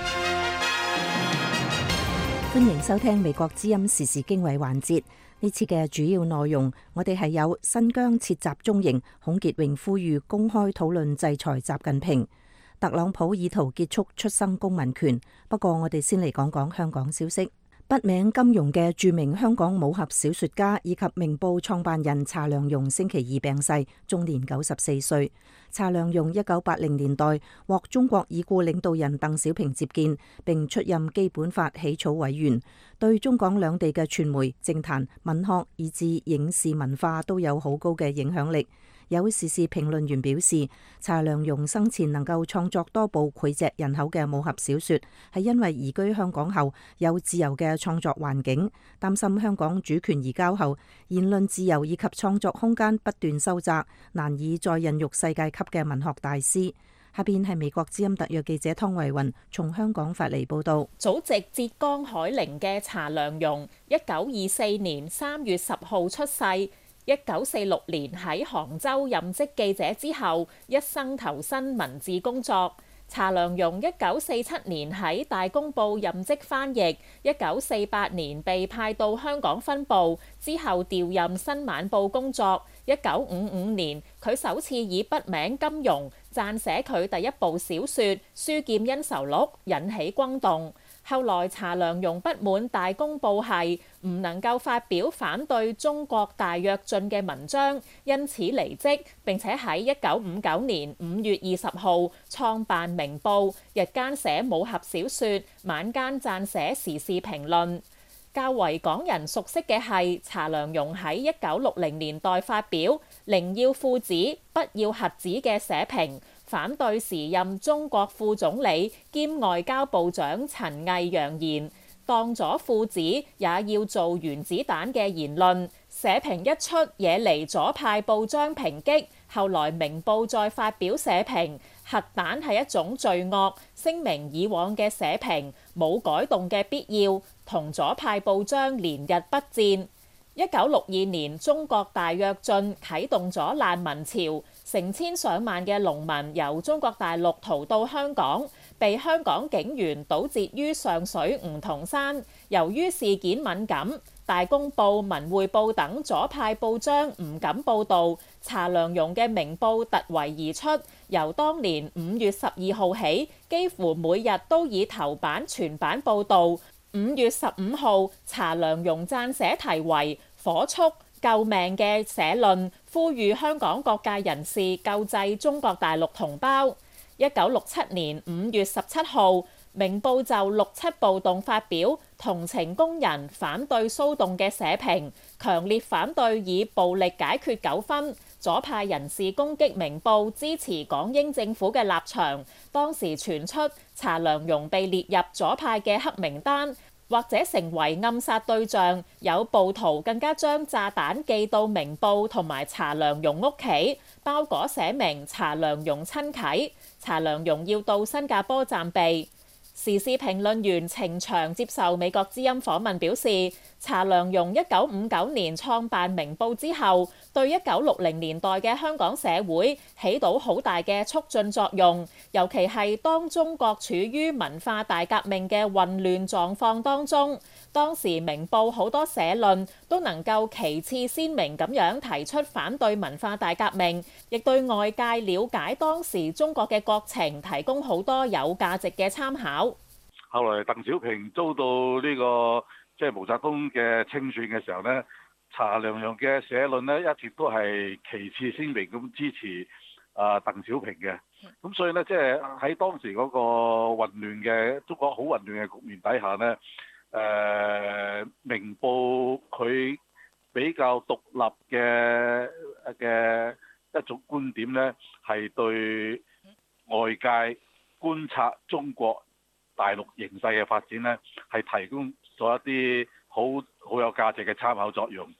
歡迎收聽美國之音時事經緯環節。呢次嘅主要內容，我哋係有新疆設集中營，孔傑榮呼籲公開討論制裁習近平；特朗普意圖結束出生公民權。不過我哋先嚟講講香港消息。筆名金庸嘅著名香港武俠小說家以及明報創辦人查良鏞星期二病逝，終年九十四歲。查良鏞一九八零年代獲中國已故領導人鄧小平接見，並出任基本法起草委員，對中港兩地嘅傳媒、政壇、文學以至影視文化都有好高嘅影響力。有時事評論員表示，查良鏞生前能夠創作多部膾炙人口嘅武俠小說，係因為移居香港後有自由嘅創作環境。擔心香港主權移交後，言論自由以及創作空間不斷收窄，難以再孕育世界級嘅文學大師。下邊係美國之音特約記者湯慧雲從香港發嚟報道。 祖籍浙江海寧嘅查良鏞，一九二四年三月十號出世。一九四六年喺杭州任職記者之後，一生投身文字工作。查良鏞一九四七年喺大公報任職翻譯，一九四八年被派到香港分部，之後調任新晚報工作。一九五五年，佢首次以筆名金庸撰寫佢第一部小說《書劍恩仇錄》，引起轟動。後來查良鏞不滿大公報係唔能夠發表反對中國大躍進嘅文章，因此離職，並且喺一九五九年五月二十號創辦明報，日間寫武俠小說，晚間撰寫時事評論。較為港人熟悉嘅係查良鏞喺一九六零年代發表《寧要父子，不要核子》嘅社評，反對時任中國副總理兼外交部長陳毅揚言當咗父子也要做原子彈嘅言論。社評一出，惹嚟左派報章抨擊。後來明報再發表社評，核彈係一種罪惡，聲明以往嘅社評冇改動嘅必要，同左派報章連日不戰。一九六二年中國大躍進啟動咗難民潮，成千上萬嘅農民由中國大陸逃到香港，被香港警員堵截於上水梧桐山。由於事件敏感，大公報、文匯報等左派報章唔敢報導，查良鏞嘅明報突圍而出，由當年五月十二號起，幾乎每日都以頭版全版報導。五月十五號，查良鏞撰寫題為《火速救命》嘅社論，呼籲香港各界人士救濟中國大陸同胞。一九六七年五月十七號，明報就六七暴動發表同情工人反對騷動嘅社評，強烈反對以暴力解決糾紛。左派人士攻擊明報支持港英政府嘅立場，當時傳出查良鏞被列入左派嘅黑名單，或者成為暗殺對象。有暴徒更加將炸彈寄到明報同埋查良鏞屋企，包裹寫明查良鏞親啟。查良鏞要到新加坡暫避。時事評論員程翔接受美國之音訪問表示，查良鏞一九五九年創辦明報之後，對一九六零年代嘅香港社會起到好大嘅促進作用，尤其係當中國處於文化大革命嘅混亂狀況當中，當時明報好多社論都能夠旗幟鮮明咁樣提出反對文化大革命，亦對外界了解當時中國嘅國情提供好多有價值嘅參考。 後來鄧小平遭到呢個即係毛澤東嘅清算嘅時候呢，查良鏞嘅社論呢一直都係旗幟鮮明咁支持啊鄧小平嘅。咁所以呢，即係喺當時嗰個混亂嘅中國好混亂嘅局面底下呢，誒明報佢比較獨立嘅嘅一種觀點呢，係對外界觀察中國大陸形勢嘅發展呢，係提供咗一啲好好有價值嘅參考作用。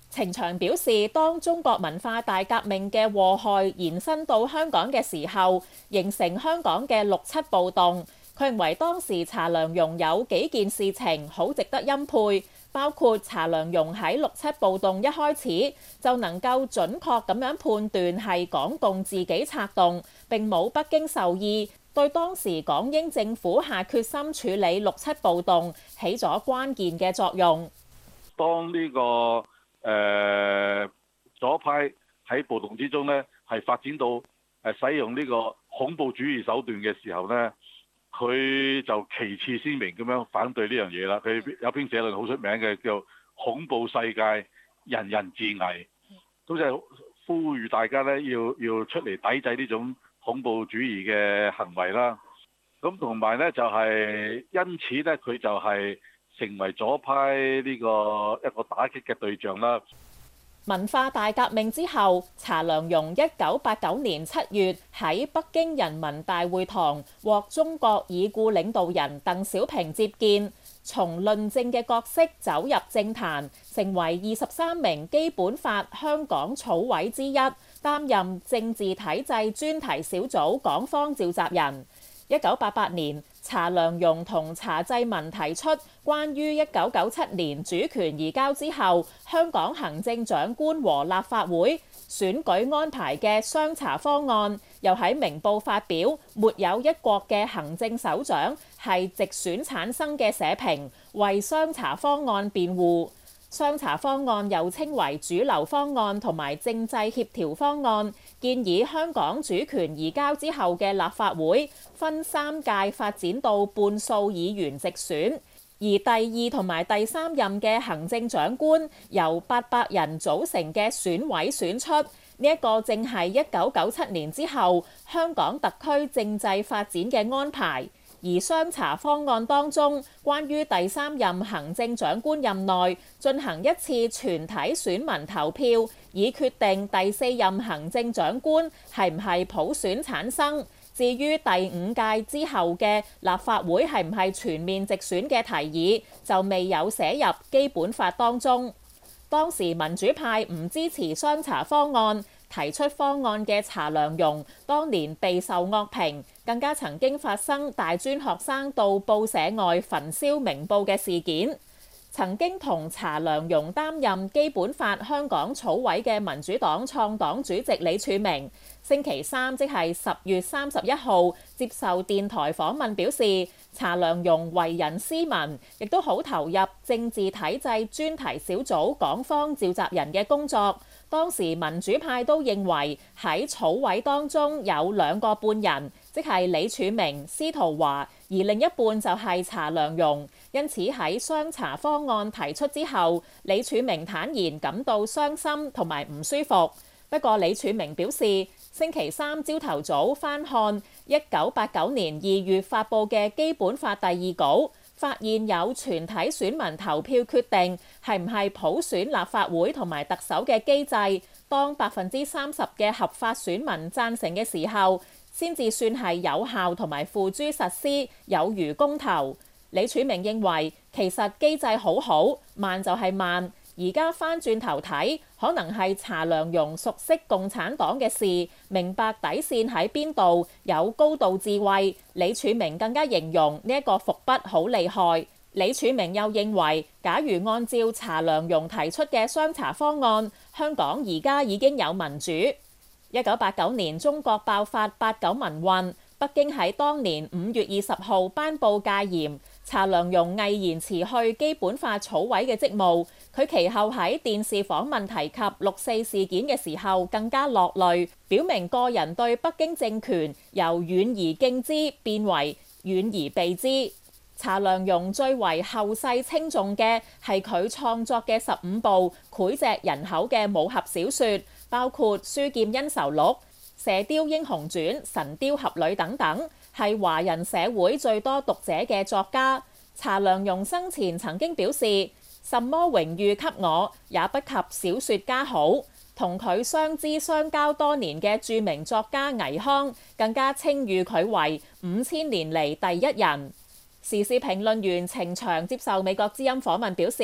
程翔表示，當中國文化大革命嘅禍害延伸到香港嘅時候，形成香港嘅六七暴動。佢認為當時查良鏞有幾件事情好值得欽佩，包括查良鏞喺六七暴動一開始就能夠準確咁樣判斷係港共自己策動，並冇北京授意，對當時港英政府下決心處理六七暴動起咗關鍵嘅作用。 當呢個誒左派喺暴動之中呢，係發展到誒使用呢個恐怖主義手段嘅時候呢，佢就旗幟鮮明咁樣反對呢樣嘢啦。佢有篇社論好出名嘅，叫恐怖世界，人人自危。咁就係呼籲大家呢，要要出嚟抵制呢種恐怖主義嘅行為啦。咁同埋呢，就係因此呢，佢就係成為左派呢個一個打擊嘅對象啦。 文化大革命之後，查良鏞一九八九年七月喺北京人民大會堂獲中國已故領導人鄧小平接見，從論政嘅角色走入政壇，成為二十三名基本法香港草委之一，擔任政治體制專題小組港方召集人。一九八八年，查良鏞同查濟民提出關於一九九七年主權移交之後香港行政長官和立法會選舉安排嘅雙查方案，又喺明報發表沒有一國嘅行政首長係直選產生嘅社評，為雙查方案辯護。雙查方案又稱為主流方案同埋政制協調方案，建議香港主權移交之後嘅立法會分三屆發展到半數議員直選，而第二同埋第三任嘅行政長官由八百人組成嘅選委選出。呢一個正係一九九七年之後香港特區政制發展嘅安排。而雙查方案當中，關於第三任行政長官任內進行一次全體選民投票，以決定第四任行政長官係唔係普選產生。至於第五屆之後嘅立法會係唔係全面直選嘅提議，就未有寫入基本法當中。當時民主派唔支持雙查方案，提出方案嘅查良鏞當年備受惡評，更加曾經發生大專學生到報社外焚燒明報嘅事件。曾經同查良鏞擔任基本法香港草委嘅民主黨創黨主席李柱銘，星期三即係十月三十一號接受電台訪問表示，查良鏞為人斯文，亦都好投入政治體制專題小組港方召集人嘅工作。當時民主派都認為喺草委當中有兩個半人，即係李柱銘、司徒華，而另一半就係查良鏞。因此喺雙查方案提出之後，李柱銘坦言感到傷心同埋唔舒服。不過李柱銘表示，星期三朝頭早翻看一九八九年二月發布嘅基本法第二稿，發現有全體選民投票決定係唔係普選立法會同埋特首嘅機制，當百分之三十嘅合法選民贊成嘅時候，先至算係有效同埋付諸實施，有如公投。李柱銘認為其實機制好好，慢就係慢。而家翻轉頭睇，可能係查良鏞熟悉共產黨嘅事，明白底線喺邊度，有高度智慧。李柱銘更加形容呢一個伏筆好厲害。李柱銘又認為，假如按照查良鏞提出嘅雙查方案，香港而家已經有民主。一九八九年中國爆發八九民運，北京喺當年五月二十號頒布戒嚴，查良鏞毅然辭去基本法草委嘅職務。佢其後喺電視訪問提及六四事件嘅時候，更加落淚，表明個人對北京政權由遠而敬之變為遠而避之。查良鏞最為後世稱頌嘅係佢創作嘅十五部膾炙人口嘅武俠小說，包括《書劍恩仇錄》、《射雕英雄傳》、《神雕俠侶》等等，係華人社會最多讀者嘅作家。查良鏞生前曾經表示，什麼榮譽給我，也不及小說家好。同佢相知相交多年嘅著名作家倪匡，更加稱譽佢為五千年嚟第一人。時事評論員程翔接受美國之音訪問表示，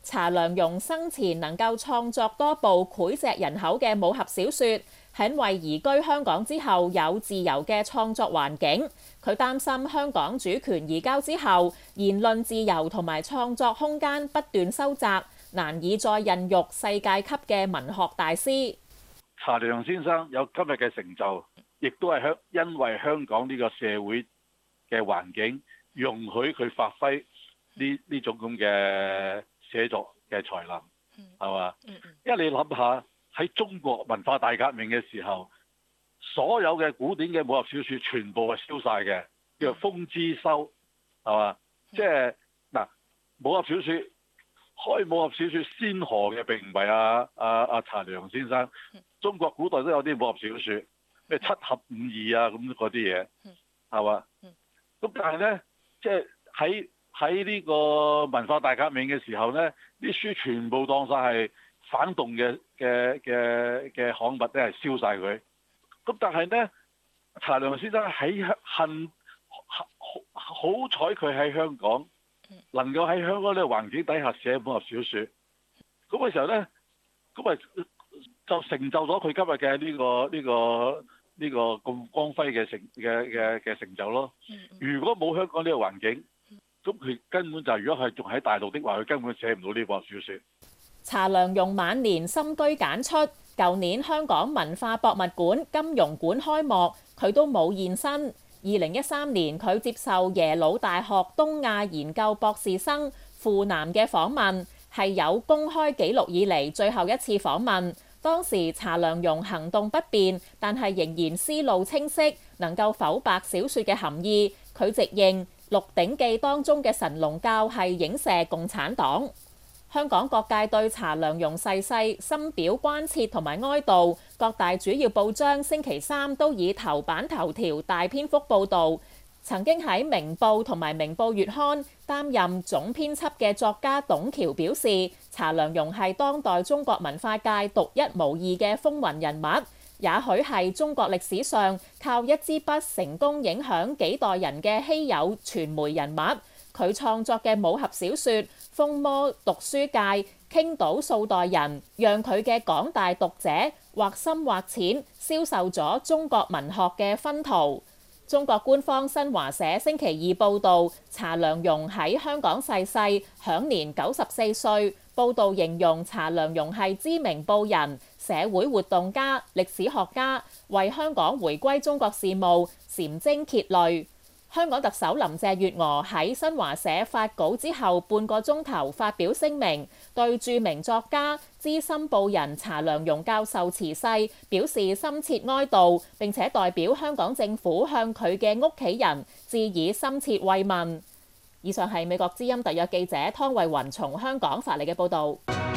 查良鏞生前能夠創作多部膾炙人口嘅武俠小說，係因為移居香港之後有自由嘅創作環境。佢擔心香港主權移交之後，言論自由同埋創作空間不斷收窄，難以再孕育世界級嘅文學大師。 查良鏞先生有今日嘅成就，亦都係香因為香港呢個社會嘅環境容許佢發揮呢呢種咁嘅寫作嘅才能，係嘛？因為你諗下喺中國文化大革命嘅時候，所有嘅古典嘅武俠小說全部係燒晒嘅，叫做風之修，係嘛？即係嗱，武俠小說開武俠小說先河嘅並唔係阿阿阿查良鏞先生，中國古代都有啲武俠小說，咩七俠五義啊咁嗰啲嘢，係嘛？咁但係咧，即係喺喺呢個文化大革命嘅時候咧，啲書全部當晒係反動嘅嘅嘅嘅刊物咧，係燒晒佢。咁但係咧，查良鏞先生喺恨好彩佢喺香港，能夠喺香港呢個環境底下寫武俠小説，咁嘅時候咧，咁咪就成就咗佢今日嘅呢個呢個呢個咁光輝嘅成嘅嘅嘅成就咯。如果冇香港呢個環境，咁佢根本就如果係仲喺大陸的話，佢根本寫唔到呢部小説。 查良鏞晚年深居簡出，舊年香港文化博物館金融館開幕，佢都冇現身。二零一三年佢接受耶魯大學東亞研究博士生傅南嘅訪問，係有公開紀錄以嚟最後一次訪問。當時查良鏞行動不便，但係仍然思路清晰，能夠剖白小說嘅含義。佢直認《鹿鼎記》當中嘅神龍教係影射共產黨。香港各界對查良鏞逝世深表關切同埋哀悼，各大主要報章星期三都以頭版頭條大篇幅報導。曾經喺《明報》同埋《明報月刊》擔任總編輯嘅作家董橋表示，查良鏞係當代中國文化界獨一無二嘅風雲人物，也許係中國歷史上靠一支筆成功影響幾代人嘅稀有傳媒人物。佢創作嘅武俠小說風靡讀書界，傾倒數代人，讓佢嘅廣大讀者或深或淺銷售咗中國文學嘅薰陶。中國官方新華社星期二報導，查良鏞喺香港逝世，享年九十四歲。報導形容查良鏞係知名報人、社會活動家、歷史學家，為香港回歸中國事務禪精竭慮。香港特首林鄭月娥喺新華社發稿之後半個鐘頭發表聲明，對著名作家、資深報人查良鏞教授辭世表示深切哀悼，並且代表香港政府向佢嘅屋企人致以深切慰問。以上係美國之音特約記者湯慧雲從香港發嚟嘅報導。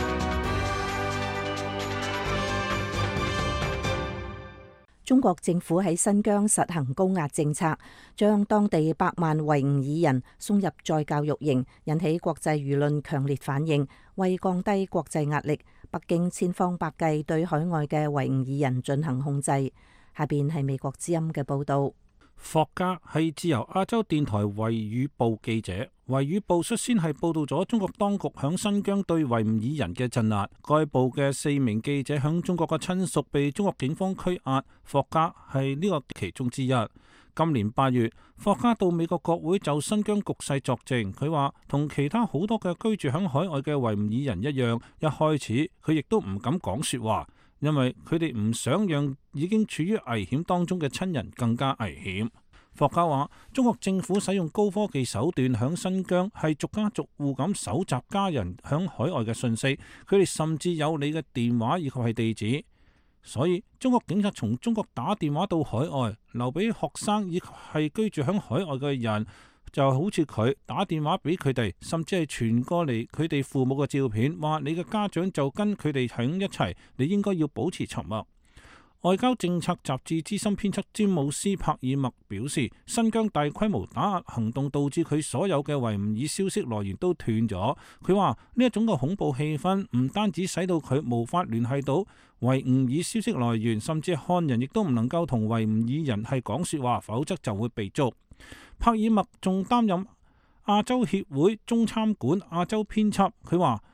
中國政府喺新疆實行高壓政策，將當地百萬維吾爾人送入再教育營，引起國際輿論強烈反應。為降低國際壓力，北京千方百計對海外嘅維吾爾人進行控制。下邊係美國之音嘅報導。 霍嘉係自由亞洲電台維語部記者，維語部率先係報道咗中國當局響新疆對維吾爾人嘅鎮壓。該部嘅四名記者響中國嘅親屬被中國警方拘押，霍嘉係呢個其中之一。今年八月，霍嘉到美國國會就新疆局勢作證，佢話同其他好多嘅居住響海外嘅維吾爾人一樣，一開始佢亦都唔敢講說話，因為佢哋唔想讓已經處於危險當中嘅親人更加危險。霍嘉話：中國政府使用高科技手段響新疆係逐家逐戶咁搜集家人響海外嘅信息，佢哋甚至有你嘅電話以及係地址，所以中國警察從中國打電話到海外，留俾學生以及係居住響海外嘅人，就好似佢打電話俾佢哋，甚至係傳過嚟佢哋父母嘅照片，話你嘅家長就跟佢哋喺一齊，你應該要保持沉默。外交政策雜誌資深編輯詹姆斯帕爾默表示，新疆大規模打壓行動導致佢所有嘅維吾爾消息來源都斷咗。佢話呢一種嘅恐怖氣氛唔單止使到佢無法聯繫到維吾爾消息來源，甚至漢人亦都唔能夠同維吾爾人係講說話，否則就會被捉。帕爾默仲擔任亞洲協會中參館亞洲編輯，佢話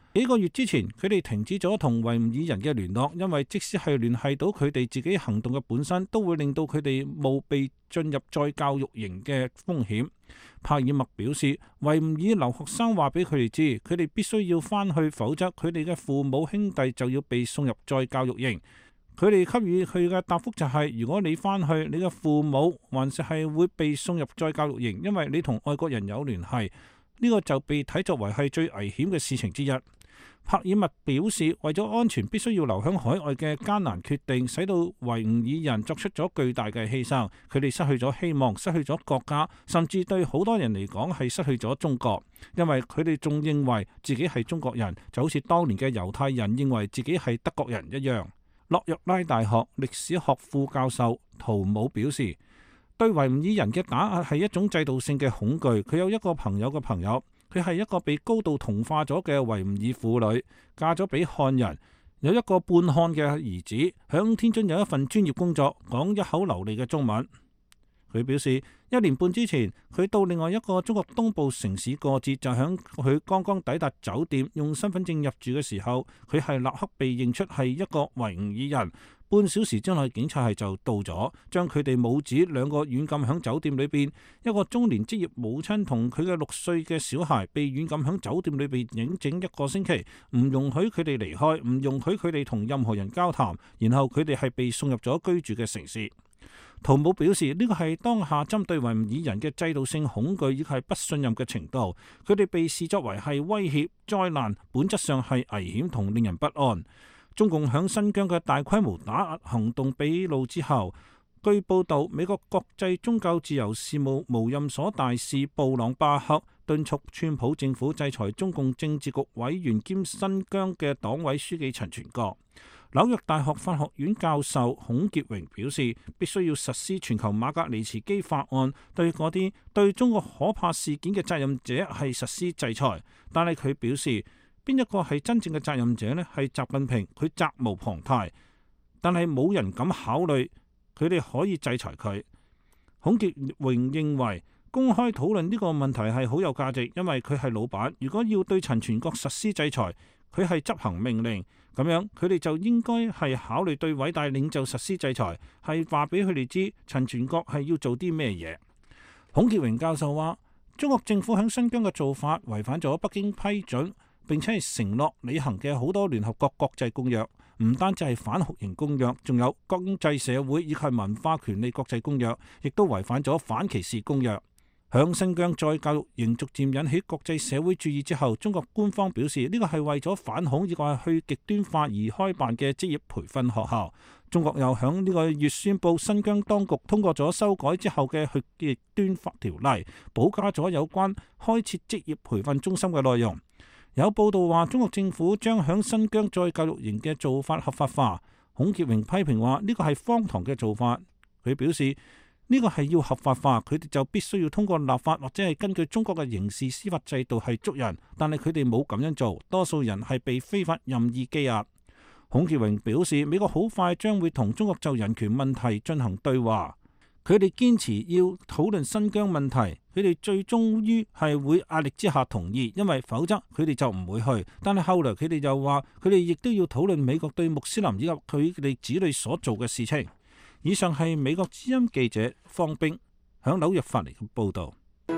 幾個月之前，佢哋停止咗同維吾爾人嘅聯絡，因為即使係聯繫到佢哋自己行動嘅本身，都會令到佢哋冒被進入再教育營嘅風險。帕爾默表示，維吾爾留學生話俾佢哋知，佢哋必須要返去，否則佢哋嘅父母兄弟就要被送入再教育營。佢哋給予佢嘅答覆就係、是，如果你返去，你嘅父母還是係會被送入再教育營，因為你同外國人有聯繫，呢、這個就被睇作為係最危險嘅事情之一。帕爾默表示，為咗安全，必須要留響海外嘅艱難決定，使到維吾爾人作出咗巨大嘅犧牲。佢哋失去咗希望，失去咗國家，甚至對好多人嚟講係失去咗中國，因為佢哋仲認為自己係中國人，就好似當年嘅猶太人認為自己係德國人一樣。諾若拉大學歷史學副教授圖姆表示，對維吾爾人嘅打壓係一種制度性嘅恐懼。佢有一個朋友嘅朋友。佢係一個被高度同化咗嘅維吾爾婦女，嫁咗俾漢人，有一個半漢嘅兒子，響天津有一份專業工作，講一口流利嘅中文。佢表示，一年半之前，佢到另外一個中國東部城市過節，就響佢剛剛抵達酒店用身份證入住嘅時候，佢係立刻被認出係一個維吾爾人。半小時之內，警察係就到咗，將佢哋母子兩個軟禁響酒店裏邊。一個中年職業母親同佢嘅六歲嘅小孩被軟禁響酒店裏邊整整一個星期，唔容許佢哋離開，唔容許佢哋同任何人交談。然後佢哋係被送入咗居住嘅城市。圖姆表示，呢個係當下針對維吾爾人嘅制度性恐懼，亦係不信任嘅程度。佢哋被視作為係威脅、災難，本質上係危險同令人不安。中共響新疆嘅大規模打壓行動披露之後，據報道，美國國際宗教自由事務無任所大使布朗巴克敦促川普政府制裁中共政治局委員兼新疆嘅黨委書記陳全國。紐約大學法學院教授孔傑榮表示，必須要實施全球馬格尼茨基法案，對嗰啲對中國可怕事件嘅責任者係實施制裁。但係佢表示，邊一個係真正嘅責任者呢？係習近平，佢責無旁貸，但係冇人敢考慮佢哋可以制裁佢。孔傑榮認為公開討論呢個問題係好有價值，因為佢係老闆。如果要對陳全國實施制裁，佢係執行命令，咁樣佢哋就應該係考慮對偉大領袖實施制裁，係話俾佢哋知陳全國係要做啲咩嘢。孔傑榮教授話，中國政府喺新疆嘅做法違反咗北京批准並且係承諾履行嘅好多聯合國國際公約，唔單止係反酷刑公約，仲有經濟社會以及文化權利國際公約，亦都違反咗反歧視公約。響新疆再教育營逐漸引起國際社會注意之後，中國官方表示呢個係為咗反恐以及係去極端化而開辦嘅職業培訓學校。中國又響呢個月宣布，新疆當局通過咗修改之後嘅去極端化條例，補加咗有關開設職業培訓中心嘅內容。有報道話，中國政府將響新疆再教育營嘅做法合法化。孔傑榮批評話呢個係荒唐嘅做法。佢表示呢個係要合法化，佢哋就必須要通過立法或者係根據中國嘅刑事司法制度係捉人，但係佢哋冇咁樣做，多數人係被非法任意羈押。孔傑榮表示，美國好快將會同中國就人權問題進行對話。佢哋堅持要討論新疆問題，佢哋最終於係會壓力之下同意，因為否則佢哋就唔會去。但係後來佢哋就話，佢哋亦都要討論美國對穆斯林以及佢哋子女所做嘅事情。以上係美國之音記者方冰響紐約發嚟嘅報導。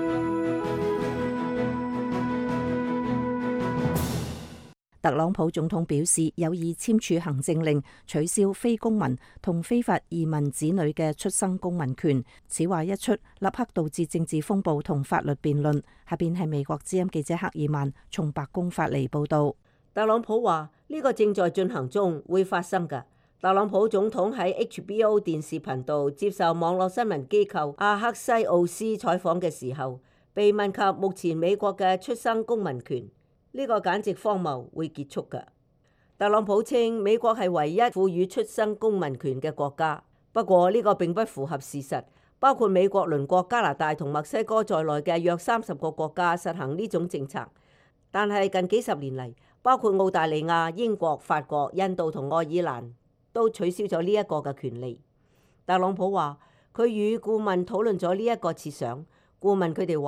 特朗普總統表示有意簽署行政令，取消非公民同非法移民子女嘅出生公民權。此話一出，立刻導致政治風暴同法律辯論。下邊係美國之音記者克爾曼從白宮發嚟報導。 特朗普話呢個正在進行中，會發生㗎。特朗普總統喺 H B O 電視頻道接受網絡新聞機構阿克西奧斯採訪嘅時候，被問及目前美國嘅出生公民權。呢個簡直荒謬，會結束㗎。特朗普稱美國係唯一賦予出生公民權嘅國家，不過呢個並不符合事實。包括美國鄰國加拿大同墨西哥在內嘅約三十個國家實行呢種政策，但係近幾十年嚟，包括澳大利亞、英國、法國、印度同愛爾蘭都取消咗呢一個嘅權利。特朗普話佢與顧問討論咗呢一個設想，顧問佢哋話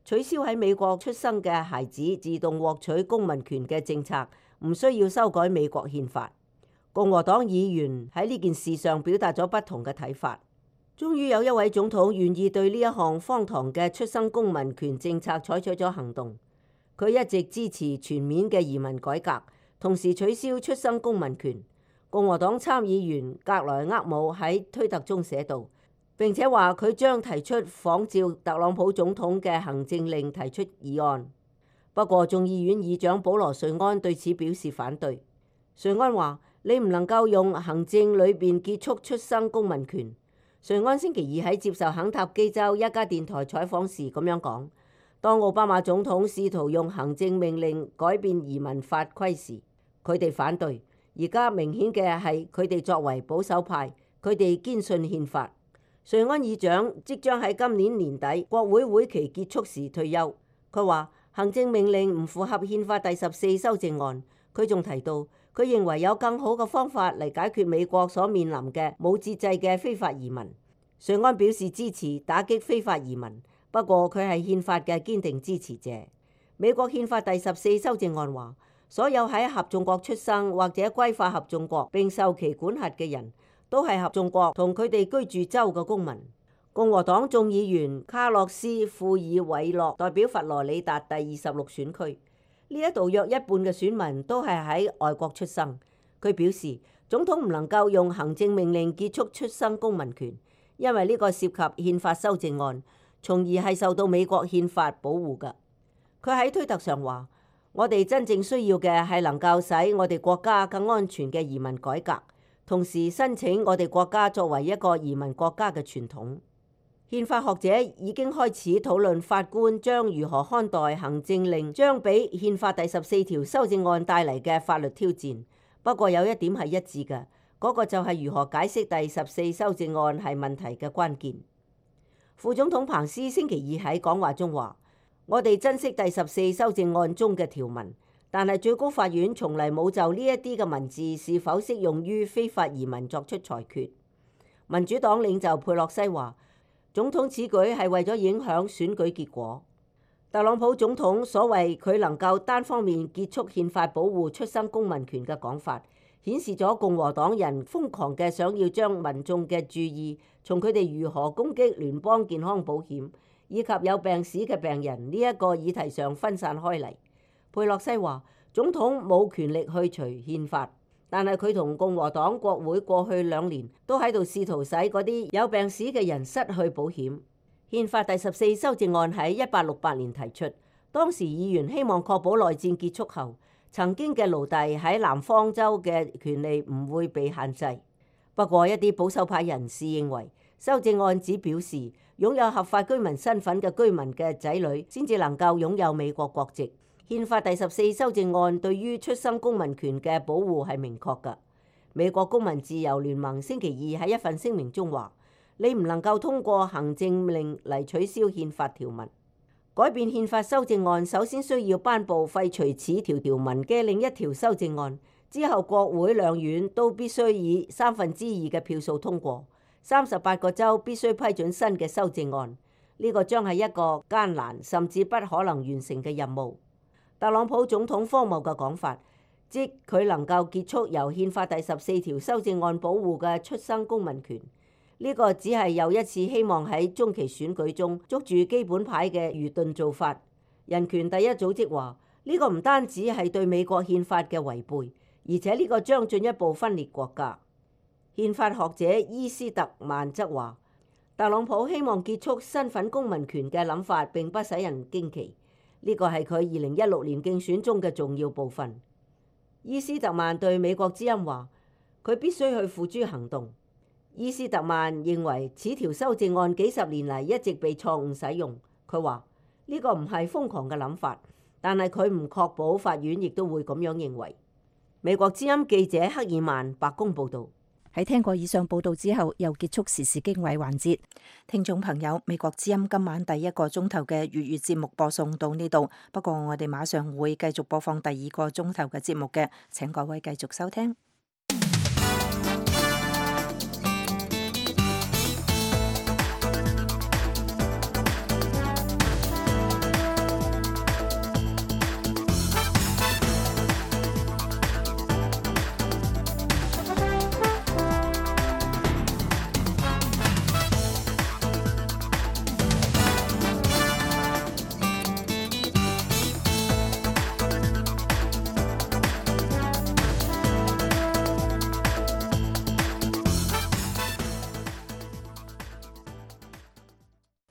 取消喺美國出生嘅孩子自動獲取公民權嘅政策，唔需要修改美國憲法。共和黨議員喺呢件事上表達咗不同嘅睇法。終於有一位總統願意對呢一項荒唐嘅出生公民權政策採取咗行動。佢一直支持全面嘅移民改革，同時取消出生公民權。共和黨參議員格萊厄姆喺推特中寫道，並且話佢將提出仿照特朗普總統嘅行政令提出議案。不過眾議院議長保羅瑞安對此表示反對。瑞安話：你唔能夠用行政裏邊結束出生公民權。瑞安星期二喺接受肯塔基州一家電台採訪時咁樣講：當奧巴馬總統試圖用行政命令改變移民法規時，佢哋反對。而家明顯嘅係佢哋作為保守派，佢哋堅信憲法。瑞安議長即將喺今年年底國會會期結束時退休。佢話行政命令唔符合憲法第十四修正案。佢仲提到，佢認為有更好嘅方法嚟解決美國所面臨嘅冇節制嘅非法移民。瑞安表示支持打擊非法移民，不過佢係憲法嘅堅定支持者。美國憲法第十四修正案話，所有喺合眾國出生或者歸化合眾國並受其管轄嘅人都係合眾國同佢哋居住州嘅公民。共和黨眾議員卡洛斯·庫爾韋諾代表佛羅里達第二十六選區，呢一度約一半嘅選民都係喺外國出生。佢表示，總統唔能夠用行政命令結束出生公民權，因為呢個涉及憲法修正案，從而係受到美國憲法保護嘅。佢喺推特上話：我哋真正需要嘅係能夠使我哋國家更安全嘅移民改革，同時申請我哋國家作為一個移民國家嘅傳統。憲法學者已經開始討論法官將如何看待行政令將俾憲法第十四條修正案帶嚟嘅法律挑戰。不過有一點係一致嘅，嗰個就係如何解釋第十四修正案係問題嘅關鍵。副總統彭斯星期二喺講話中話：我哋珍惜第十四修正案中嘅條文，但係最高法院從嚟冇就呢一啲嘅文字是否適用於非法移民作出裁決。民主黨領袖佩洛西話：總統此舉係為咗影響選舉結果。特朗普總統所謂佢能夠單方面結束憲法保護出生公民權嘅講法，顯示咗共和黨人瘋狂嘅想要將民眾嘅注意從佢哋如何攻擊聯邦健康保險以及有病史嘅病人呢一個議題上分散開嚟。佩洛西話：總統冇權力去除憲法，但係佢同共和黨國會過去兩年都喺度試圖使嗰啲有病史嘅人失去保險。憲法第十四修正案喺一八六八年提出，當時議員希望確保內戰結束後，曾經嘅奴隸喺南方州嘅權利唔會被限制。不過一啲保守派人士認為，修正案只表示擁有合法居民身份嘅居民嘅仔女先至能夠擁有美國國籍。憲法第十四修正案對於出生公民權嘅保護係明確㗎。美國公民自由聯盟星期二喺一份聲明中話：你唔能夠通過行政令嚟取消憲法條文。改變憲法修正案首先需要頒布廢除此條條文嘅另一條修正案，之後國會兩院都必須以三分之二嘅票數通過。三十八個州必須批准新嘅修正案，呢個將係一個艱難甚至不可能完成嘅任務。特朗普總統荒謬嘅講法，即佢能夠結束由憲法第十四條修正案保護嘅出生公民權，呢個只係又一次希望喺中期選舉中捉住基本牌嘅愚鈍做法。人權第一組織話，呢個唔單止係對美國憲法嘅違背，而且呢個將進一步分裂國家。憲法學者伊斯特曼則話，特朗普希望結束身份公民權嘅諗法並不使人驚奇，呢個係佢二零一六年競選中嘅重要部分。伊斯特曼對美國之音話，佢必須去付諸行動。伊斯特曼認為此條修正案幾十年嚟一直被錯誤使用。佢話呢個唔係瘋狂嘅諗法，但係佢唔確保法院亦都會咁樣認為。美國之音記者克爾曼白宮報導。 喺聽過以上報道之後，又結束時事經緯環節。聽眾朋友，美國之音今晚第一個鐘頭嘅粵語節目播送到呢度，不過我哋馬上會繼續播放第二個鐘頭嘅節目嘅，請各位繼續收聽。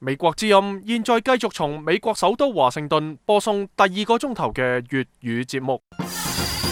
美國之音現在繼續從美國首都華盛頓播送第二個鐘頭嘅粵語節目。